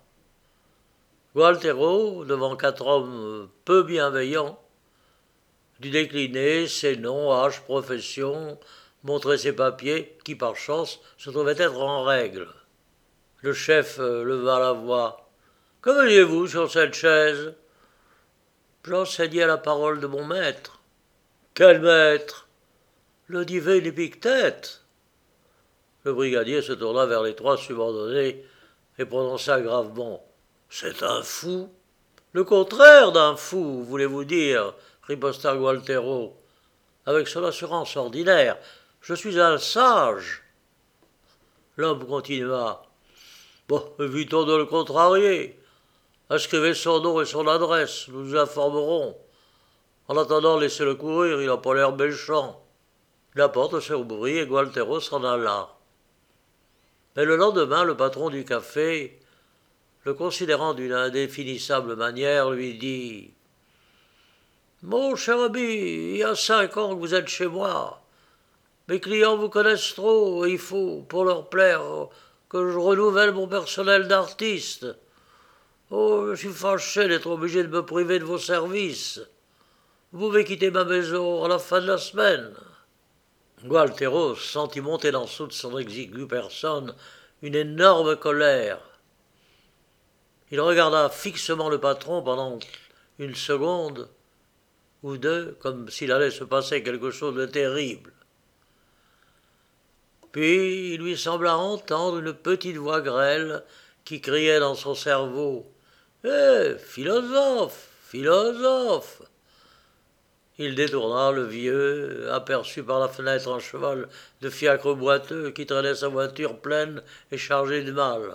Speaker 1: Gualterio, devant quatre hommes peu bienveillants, dut décliner ses noms, âge, profession, montrer ses papiers, qui par chance se trouvaient être en règle. Le chef leva la voix. « Que veniez-vous sur cette chaise ?»« J'enseignais la parole de mon maître. »« Quel maître ?»« Le divin Épictète. » Le brigadier se tourna vers les trois subordonnés et prononça gravement. « C'est un fou !»« Le contraire d'un fou, voulez-vous dire ?» riposta Gualterio, avec son assurance ordinaire. « Je suis un sage. » L'homme continua. « Bon, évitons de le contrarier. Inscrivez son nom et son adresse, nous nous informerons. En attendant, laissez-le courir, il n'a pas l'air méchant. » La porte s'ouvrit et Gualterio s'en alla. Mais le lendemain, le patron du café, le considérant d'une indéfinissable manière, lui dit « Mon cher ami, il y a cinq ans que vous êtes chez moi. Mes clients vous connaissent trop, et il faut, pour leur plaire, que je renouvelle mon personnel d'artiste. Oh, je suis fâché d'être obligé de me priver de vos services. Vous pouvez quitter ma maison à la fin de la semaine. » Gualterio sentit monter dans toute son exiguë personne une énorme colère. Il regarda fixement le patron pendant une seconde ou deux, comme s'il allait se passer quelque chose de terrible. Puis il lui sembla entendre une petite voix grêle qui criait dans son cerveau « Eh, philosophe, philosophe !» Il détourna le vieux, aperçu par la fenêtre un cheval de fiacre boiteux qui traînait sa voiture pleine et chargée de malles.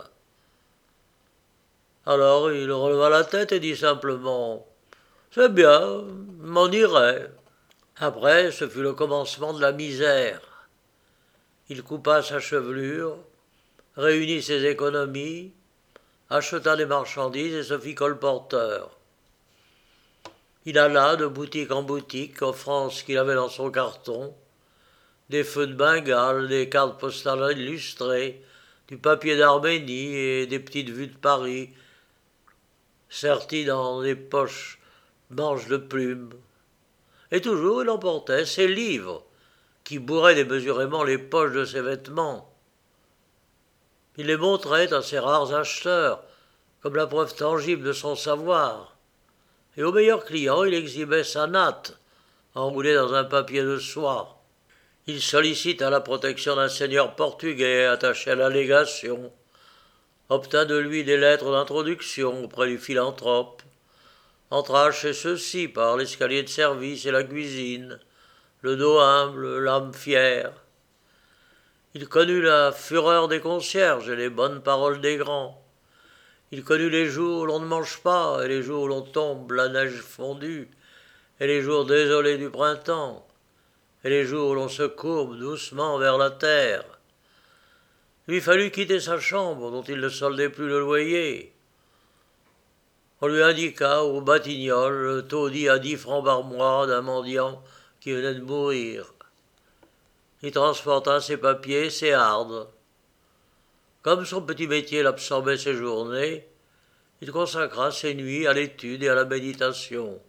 Speaker 1: Alors il releva la tête et dit simplement « C'est bien, m'en irai. » Après, ce fut le commencement de la misère. Il coupa sa chevelure, réunit ses économies, acheta des marchandises et se fit colporteur. Il alla de boutique en boutique, offrant ce qu'il avait dans son carton, des feux de Bengale, des cartes postales illustrées, du papier d'Arménie et des petites vues de Paris, serties dans des poches manches de plumes. Et toujours il emportait ses livres, qui bourraient démesurément les poches de ses vêtements. Il les montrait à ses rares acheteurs, comme la preuve tangible de son savoir. Et aux meilleurs clients, il exhibait sa natte, enroulée dans un papier de soie. Il sollicite à la protection d'un seigneur portugais attaché à la légation, obtint de lui des lettres d'introduction auprès du philanthrope, entra chez ceux-ci par l'escalier de service et la cuisine, le dos humble, l'âme fière. Il connut la fureur des concierges et les bonnes paroles des grands. Il connut les jours où l'on ne mange pas et les jours où l'on tombe la neige fondue et les jours désolés du printemps et les jours où l'on se courbe doucement vers la terre. Il lui fallut quitter sa chambre dont il ne soldait plus le loyer. On lui indiqua au Batignolles le taudis à dix francs par mois d'un mendiant qui venait de mourir. Il transporta ses papiers, ses hardes. Comme son petit métier l'absorbait ses journées, il consacra ses nuits à l'étude et à la méditation.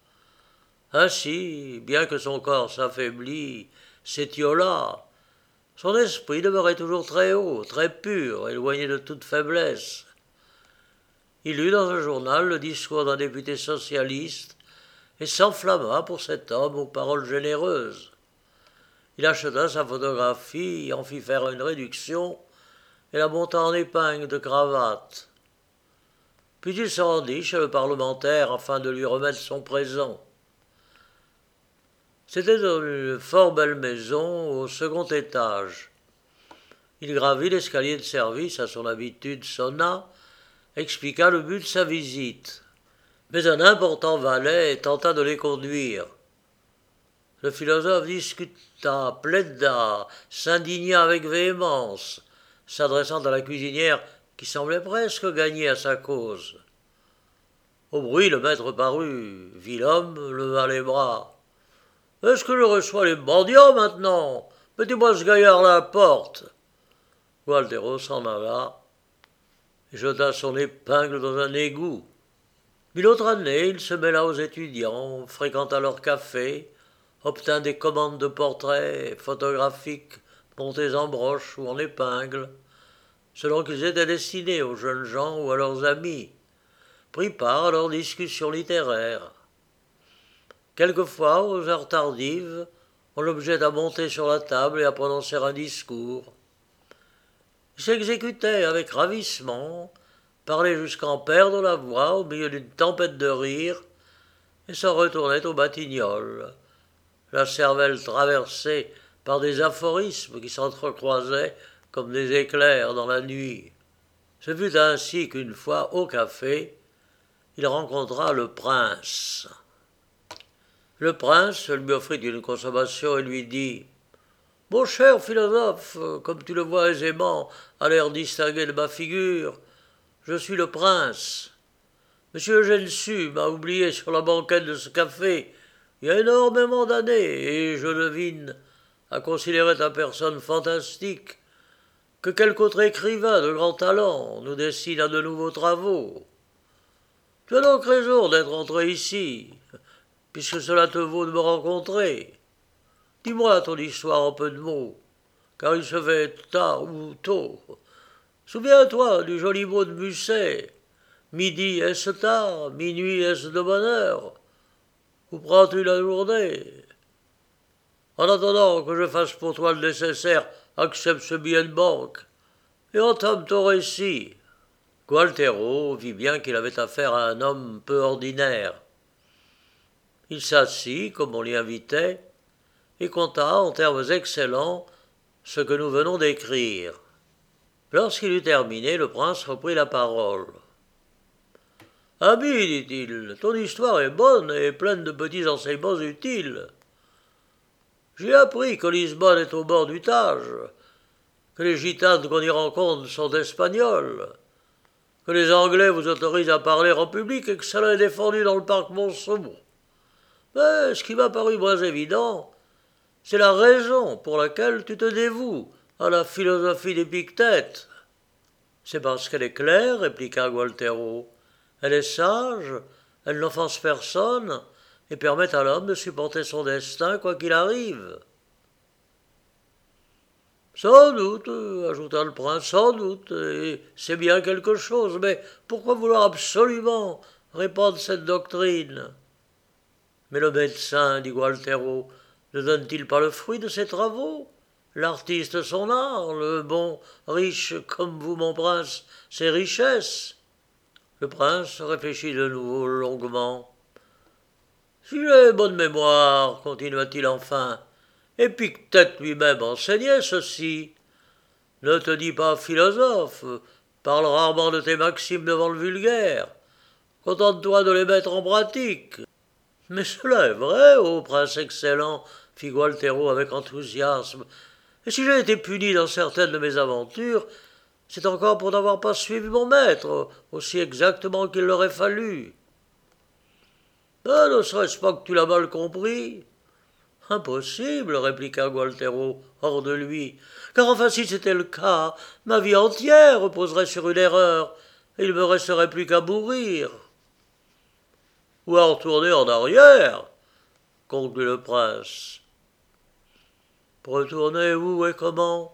Speaker 1: Ainsi, bien que son corps s'affaiblît, s'étiolât, son esprit demeurait toujours très haut, très pur, éloigné de toute faiblesse. Il lut dans un journal le discours d'un député socialiste et s'enflamma pour cet homme aux paroles généreuses. Il acheta sa photographie, en fit faire une réduction et la monta en épingle de cravate. Puis il se rendit chez le parlementaire afin de lui remettre son présent. C'était dans une fort belle maison au second étage. Il gravit l'escalier de service à son habitude, sonna, expliqua le but de sa visite. Mais un important valet tenta de les conduire. Le philosophe discuta, plaida, s'indigna avec véhémence, s'adressant à la cuisinière qui semblait presque gagner à sa cause. Au bruit, le maître parut, vit l'homme, leva les bras. « Est-ce que je reçois les mendiants maintenant? Mettez-moi ce gaillard à la porte. » Gualterio s'en alla et jeta son épingle dans un égout. Une autre année, il se mêla aux étudiants, fréquenta leur café, obtint des commandes de portraits photographiques montés en broche ou en épingle, selon qu'ils étaient destinés aux jeunes gens ou à leurs amis, prit part à leurs discussions littéraires. Quelquefois, aux heures tardives, on l'obligeait à monter sur la table et à prononcer un discours. Il s'exécutait avec ravissement, parlait jusqu'à en perdre la voix au milieu d'une tempête de rire, et s'en retournait aux Batignolles, la cervelle traversée par des aphorismes qui s'entrecroisaient comme des éclairs dans la nuit. Ce fut ainsi qu'une fois, au café, il rencontra le prince. Le prince lui offrit une consommation et lui dit « Mon cher philosophe, comme tu le vois aisément à l'air distingué de ma figure, je suis le prince. Monsieur Eugène Sue m'a oublié sur la banquette de ce café il y a énormément d'années, et je devine, à considérer ta personne fantastique, que quelque autre écrivain de grand talent nous destine à de nouveaux travaux. Tu as donc raison d'être entré ici, puisque cela te vaut de me rencontrer. Dis-moi ton histoire en peu de mots, car il se fait tard ou tôt. Souviens-toi du joli mot de Musset. Midi est-ce tard, minuit est-ce de bonne heure. Où prends-tu la journée? En attendant que je fasse pour toi le nécessaire, accepte ce billet de banque et entame ton récit. » Gualterio vit bien qu'il avait affaire à un homme peu ordinaire. Il s'assit, comme on l'y invitait, et conta en termes excellents ce que nous venons d'écrire. Lorsqu'il eut terminé, le prince reprit la parole. « Ami, dit-il, ton histoire est bonne et pleine de petits enseignements utiles. J'ai appris que Lisbonne est au bord du Tage, que les gitanes qu'on y rencontre sont espagnoles, que les Anglais vous autorisent à parler en public et que cela est défendu dans le parc Monceau. Mais ce qui m'a paru moins évident, c'est la raison pour laquelle tu te dévoues à la philosophie d'Épictète. »« C'est parce qu'elle est claire, répliqua Gualterio. Elle est sage, elle n'offense personne et permet à l'homme de supporter son destin quoi qu'il arrive. » Sans doute, ajouta le prince, sans doute, et c'est bien quelque chose, mais pourquoi vouloir absolument répandre cette doctrine? Mais le médecin, dit Gualtero, ne donne-t-il pas le fruit de ses travaux? L'artiste son art, le bon riche comme vous, mon prince, ses richesses. Le prince réfléchit de nouveau longuement. Si j'ai bonne mémoire, continua-t-il enfin, Épictète lui-même enseignait ceci. Ne te dis pas philosophe, parle rarement de tes maximes devant le vulgaire. Contente-toi de les mettre en pratique. Mais cela est vrai, ô prince excellent, fit Gualtero avec enthousiasme. Et si j'ai été puni dans certaines de mes aventures, c'est encore pour n'avoir pas suivi mon maître aussi exactement qu'il l'aurait fallu. Ah, ne serait-ce pas que tu l'as mal compris? Impossible, répliqua Gualtero, hors de lui, car enfin si c'était le cas, ma vie entière reposerait sur une erreur, et il me resterait plus qu'à mourir. Ou à retourner en arrière, conclut le prince. Retourner où et comment?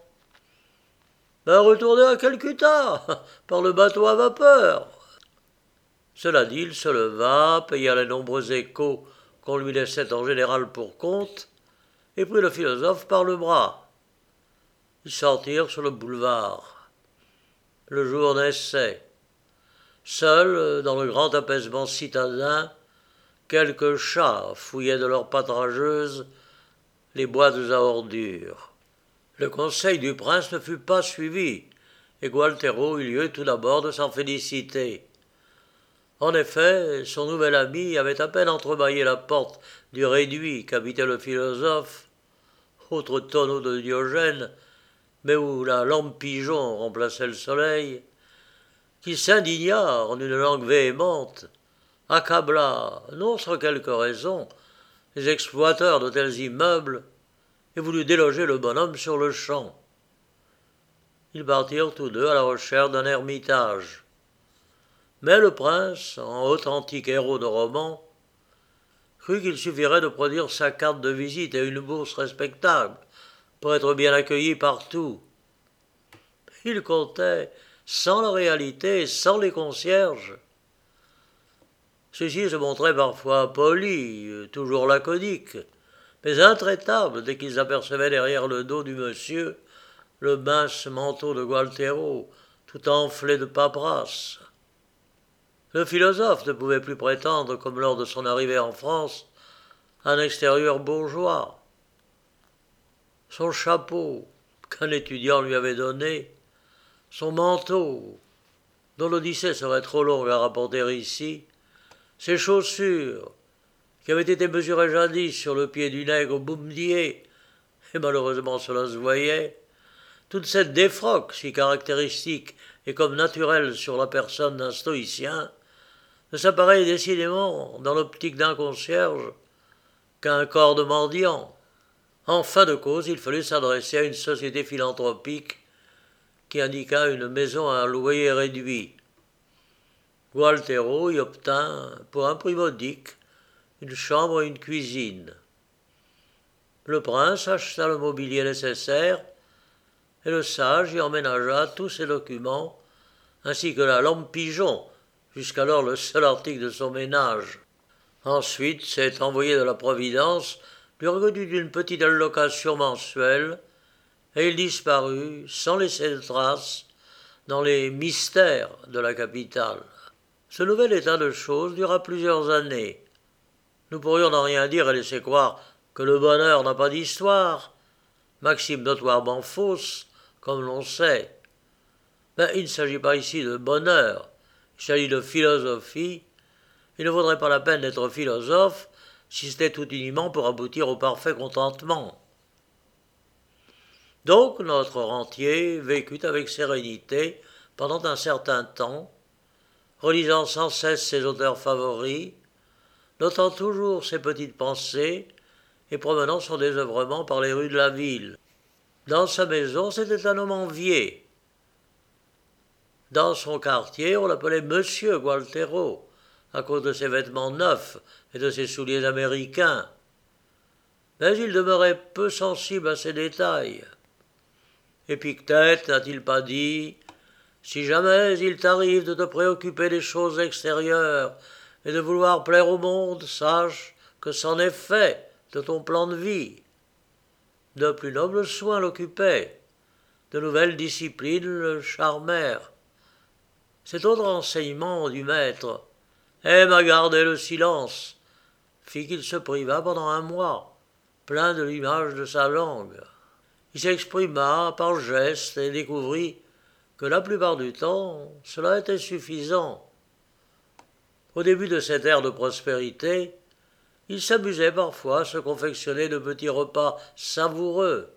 Speaker 1: Ben retourner à Calcutta, par le bateau à vapeur. Cela dit, il se leva, paya les nombreux échos qu'on lui laissait en général pour compte, et prit le philosophe par le bras. Ils sortirent sur le boulevard. Le jour naissait. Seuls, dans le grand apaisement citadin, quelques chats fouillaient de leurs pattes rageuses les boîtes à ordures. Le conseil du prince ne fut pas suivi, et Gualtero eut lieu tout d'abord de s'en féliciter. En effet, son nouvel ami avait à peine entrebâillé la porte du réduit qu'habitait le philosophe, autre tonneau de Diogène, mais où la lampe pigeon remplaçait le soleil, qu'il s'indigna en une langue véhémente, accabla, non sans quelque raison, les exploiteurs de tels immeubles, et voulut déloger le bonhomme sur le champ. Ils partirent tous deux à la recherche d'un ermitage. Mais le prince, en authentique héros de roman, crut qu'il suffirait de produire sa carte de visite et une bourse respectable pour être bien accueilli partout. Il comptait sans la réalité et sans les concierges. Ceux-ci se montraient parfois polis, toujours laconiques, mais intraitables dès qu'ils apercevaient derrière le dos du monsieur le mince manteau de Gualtero, tout enflé de paperasse. Le philosophe ne pouvait plus prétendre, comme lors de son arrivée en France, un extérieur bourgeois. Son chapeau, qu'un étudiant lui avait donné, son manteau, dont l'Odyssée serait trop longue à rapporter ici, ses chaussures, qui avaient été mesurées jadis sur le pied du nègre Boumdier, et malheureusement cela se voyait, toute cette défroque si caractéristique et comme naturelle sur la personne d'un stoïcien, ne s'apparaît décidément, dans l'optique d'un concierge, qu'un corps de mendiant. En fin de cause, il fallut s'adresser à une société philanthropique qui indiqua une maison à un loyer réduit. Gualtero y obtint, pour un prix modique, une chambre et une cuisine. Le prince acheta le mobilier nécessaire, et le sage y emménagea tous ses documents, ainsi que la lampe pigeon, jusqu'alors le seul article de son ménage. Ensuite, cet envoyé de la Providence lui reconnut d'une petite allocation mensuelle, et il disparut, sans laisser de traces, dans les mystères de la capitale. Ce nouvel état de choses dura plusieurs années. Nous pourrions n'en rien dire et laisser croire que le bonheur n'a pas d'histoire, maxime notoirement fausse, comme l'on sait. Mais il ne s'agit pas ici de bonheur, il s'agit de philosophie. Il ne vaudrait pas la peine d'être philosophe si c'était tout uniment pour aboutir au parfait contentement. Donc notre rentier vécut avec sérénité pendant un certain temps, relisant sans cesse ses auteurs favoris, notant toujours ses petites pensées et promenant son désœuvrement par les rues de la ville. Dans sa maison, c'était un homme envié. Dans son quartier, on l'appelait Monsieur Gualtero, à cause de ses vêtements neufs et de ses souliers américains. Mais il demeurait peu sensible à ces détails. Épictète n'a-t-il pas dit « Si jamais il t'arrive de te préoccuper des choses extérieures et de vouloir plaire au monde, sache que c'en est fait de ton plan de vie. » De plus nobles soins l'occupaient, de nouvelles disciplines le charmèrent. Cet autre enseignement du maître, aime à garder le silence, fit qu'il se priva pendant un mois, plein de l'image de sa langue. Il s'exprima par gestes et découvrit que la plupart du temps, cela était suffisant. Au début de cette ère de prospérité, il s'amusait parfois à se confectionner de petits repas savoureux.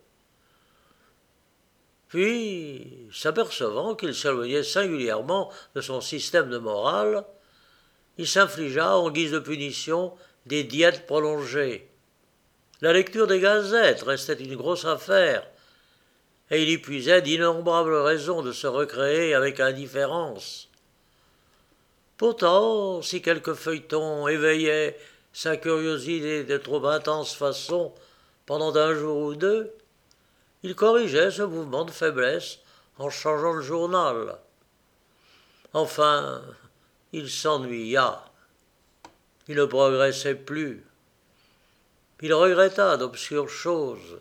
Speaker 1: Puis, s'apercevant qu'il s'éloignait singulièrement de son système de morale, il s'infligea en guise de punition des diètes prolongées. La lecture des gazettes restait une grosse affaire, et il y puisait d'innombrables raisons de se recréer avec indifférence. Pourtant, si quelque feuilleton éveillait sa curiosité de trop intense façon pendant un jour ou deux, il corrigeait ce mouvement de faiblesse en changeant le journal. Enfin, il s'ennuya. Il ne progressait plus. Il regretta d'obscures choses.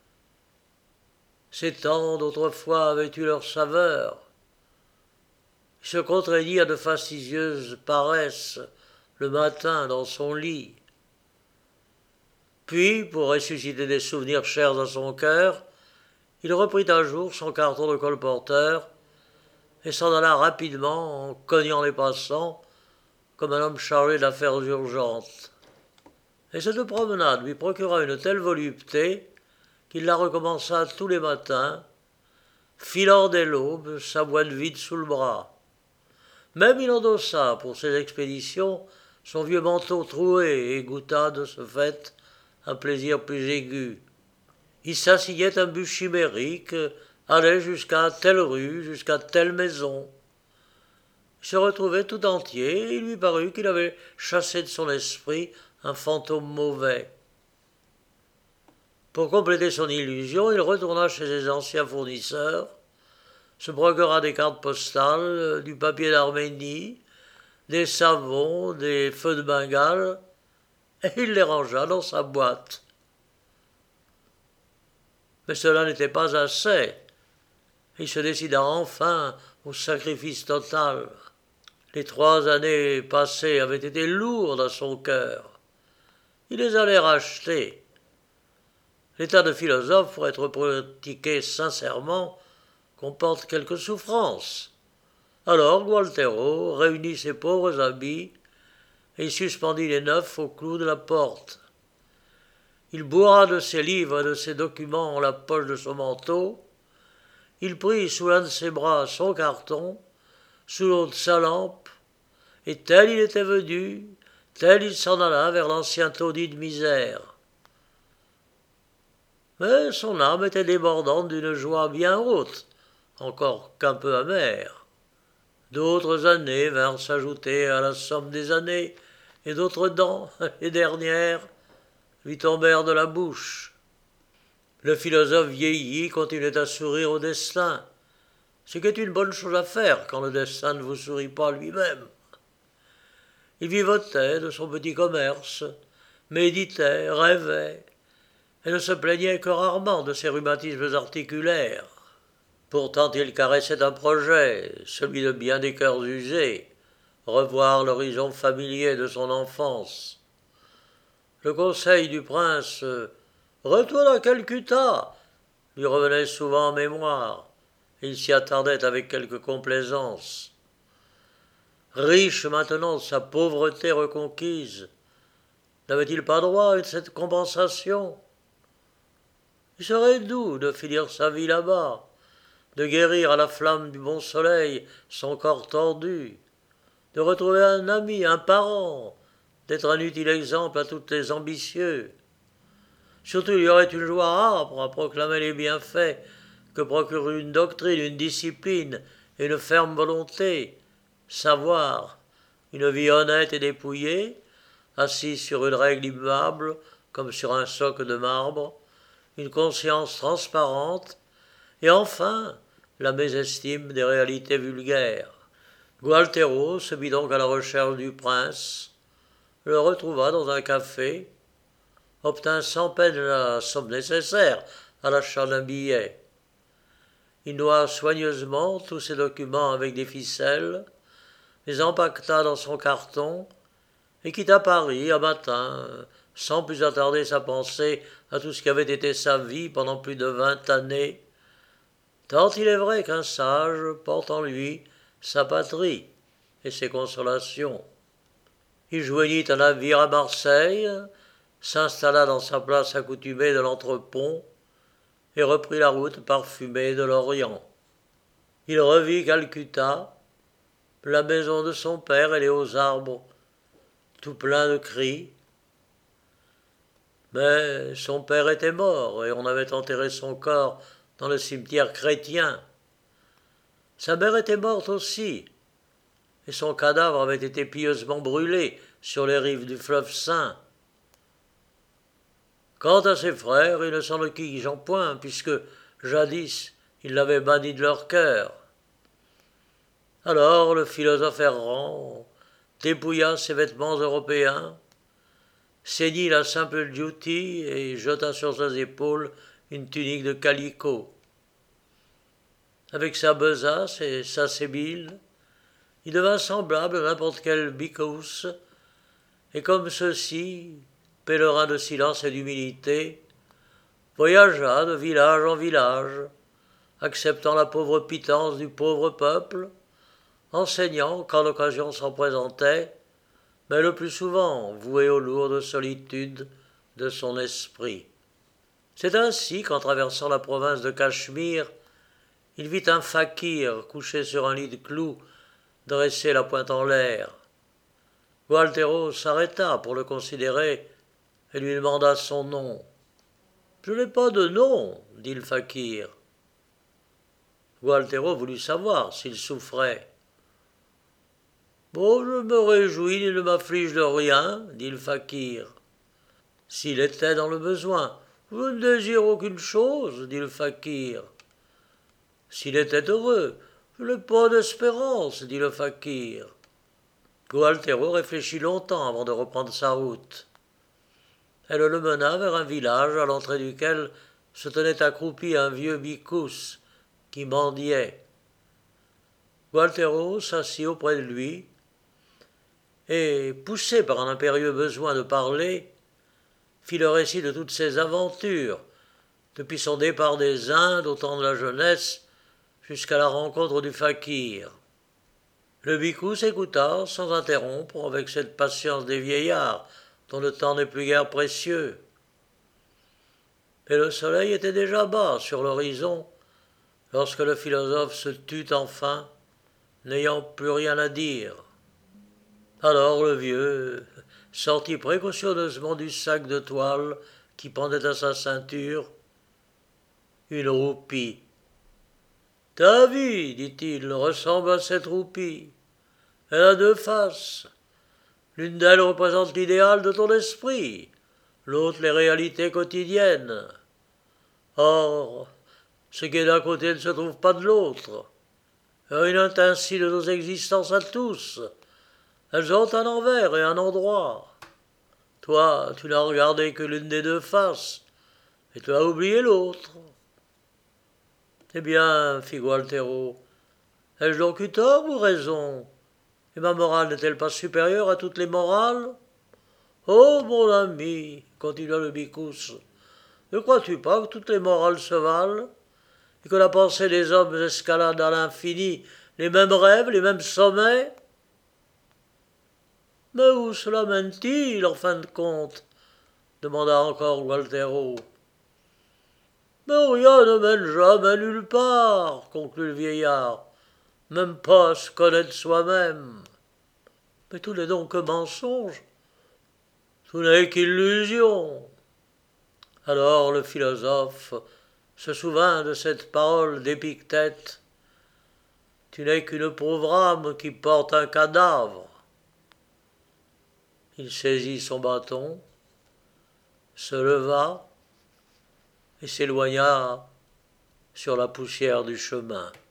Speaker 1: Ces temps d'autrefois avaient eu leur saveur. Il se contraignit à de fastidieuses paresses le matin dans son lit. Puis, pour ressusciter des souvenirs chers à son cœur, il reprit un jour son carton de colporteur et s'en alla rapidement en cognant les passants comme un homme chargé d'affaires urgentes. Et cette promenade lui procura une telle volupté qu'il la recommença tous les matins, filant dès l'aube, sa boîte vide sous le bras. Même il endossa pour ses expéditions son vieux manteau troué et goûta de ce fait un plaisir plus aigu. Il s'assignait un but chimérique, allait jusqu'à telle rue, jusqu'à telle maison. Il se retrouvait tout entier et il lui parut qu'il avait chassé de son esprit un fantôme mauvais. Pour compléter son illusion, il retourna chez ses anciens fournisseurs, se procura des cartes postales, du papier d'Arménie, des savons, des feux de Bengale, et il les rangea dans sa boîte. Mais cela n'était pas assez. Il se décida enfin au sacrifice total. Les trois années passées avaient été lourdes à son cœur. Il les allait racheter. L'état de philosophe, pour être pratiqué sincèrement, comporte quelques souffrances. Alors Gualtero réunit ses pauvres habits et suspendit les neufs au clou de la porte. Il bourra de ses livres et de ses documents en la poche de son manteau. Il prit sous l'un de ses bras son carton, sous l'autre sa lampe, et tel il était venu, tel il s'en alla vers l'ancien taudis de misère. Mais son âme était débordante d'une joie bien haute, encore qu'un peu amère. D'autres années vinrent s'ajouter à la somme des années, et d'autres dents, les dernières, lui tombèrent de la bouche. Le philosophe vieilli continuait à sourire au destin, ce qui est une bonne chose à faire quand le destin ne vous sourit pas lui-même. Il vivotait de son petit commerce, méditait, rêvait, et ne se plaignait que rarement de ses rhumatismes articulaires. Pourtant il caressait un projet, celui de bien des cœurs usés, revoir l'horizon familier de son enfance. Le conseil du prince « Retourne à Calcutta » lui revenait souvent en mémoire, et il s'y attardait avec quelque complaisance. Riche maintenant de sa pauvreté reconquise, n'avait-il pas droit à cette compensation? Il serait doux de finir sa vie là-bas, de guérir à la flamme du bon soleil son corps tordu, de retrouver un ami, un parent, d'être un utile exemple à tous les ambitieux. Surtout, il y aurait une joie âpre à proclamer les bienfaits que procurent une doctrine, une discipline et une ferme volonté, savoir, une vie honnête et dépouillée, assise sur une règle immuable comme sur un socle de marbre, une conscience transparente Et enfin, la mésestime des réalités vulgaires. Gualtero se mit donc à la recherche du prince, le retrouva dans un café, obtint sans peine la somme nécessaire à l'achat d'un billet. Il noua soigneusement tous ses documents avec des ficelles, les empaqueta dans son carton et quitta Paris un matin, sans plus attarder sa pensée à tout ce qui avait été sa vie pendant plus de vingt années, tant il est vrai qu'un sage porte en lui sa patrie et ses consolations. Il joignit un navire à Marseille, s'installa dans sa place accoutumée de l'entrepont et reprit la route parfumée de l'Orient. Il revit Calcutta, la maison de son père et les hauts arbres, tout pleins de cris. Mais son père était mort et on avait enterré son corps dans le cimetière chrétien. Sa mère était morte aussi, et son cadavre avait été pieusement brûlé sur les rives du fleuve Saint. Quant à ses frères, ils ne s'en occupent point, puisque, jadis, ils l'avaient banni de leur cœur. Alors le philosophe errant dépouilla ses vêtements européens, ceignit la simple duty et jeta sur ses épaules une tunique de calicot. Avec sa besace et sa sébile, il devint semblable à n'importe quel bicous, et comme ceux-ci, pèlerin de silence et d'humilité, voyagea de village en village, acceptant la pauvre pitance du pauvre peuple, enseignant quand l'occasion s'en présentait, mais le plus souvent voué aux lourdes solitudes de son esprit. C'est ainsi qu'en traversant la province de Cachemire, il vit un fakir couché sur un lit de clous, dressé la pointe en l'air. Gualtero s'arrêta pour le considérer et lui demanda son nom. « Je n'ai pas de nom, » dit le fakir. Gualtero voulut savoir s'il souffrait. « Bon, je me réjouis ni ne m'afflige de rien, » dit le fakir. « S'il était dans le besoin, je ne désire aucune chose, » dit le fakir. « S'il était heureux, je n'ai pas d'espérance, » dit le fakir. Gualtero réfléchit longtemps avant de reprendre sa route. Elle le mena vers un village à l'entrée duquel se tenait accroupi un vieux bicous qui mendiait. Gualtero s'assit auprès de lui et, poussé par un impérieux besoin de parler, fit le récit de toutes ses aventures, depuis son départ des Indes au temps de la jeunesse jusqu'à la rencontre du fakir. Le bicous écouta sans interrompre avec cette patience des vieillards dont le temps n'est plus guère précieux. Et le soleil était déjà bas sur l'horizon lorsque le philosophe se tut enfin, n'ayant plus rien à dire. Alors le vieux sortit précautionneusement du sac de toile qui pendait à sa ceinture une roupie. « Ta vie, dit-il, ressemble à cette roupie. Elle a deux faces. L'une d'elles représente l'idéal de ton esprit, l'autre les réalités quotidiennes. Or, ce qui est d'un côté ne se trouve pas de l'autre. Il en est ainsi de nos existences à tous. Elles ont un envers et un endroit. Toi, tu n'as regardé que l'une des deux faces, et tu as oublié l'autre. » Eh bien, fit Gualtero, ai-je donc eu tort ou raison? Et ma morale n'est-elle pas supérieure à toutes les morales? Oh, mon ami, continua le bicous, ne crois-tu pas que toutes les morales se valent, et que la pensée des hommes escalade à l'infini les mêmes rêves, les mêmes sommets? Mais où cela mène-t-il, en fin de compte? Demanda encore Gualtero. Mais rien ne mène jamais nulle part, conclut le vieillard, même pas se connaître soi-même. Mais tout n'est donc que mensonge, tout n'est qu'illusion. Alors le philosophe se souvint de cette parole d'Épictète. Tu n'es qu'une pauvre âme qui porte un cadavre. Il saisit son bâton, se leva et s'éloigna sur la poussière du chemin.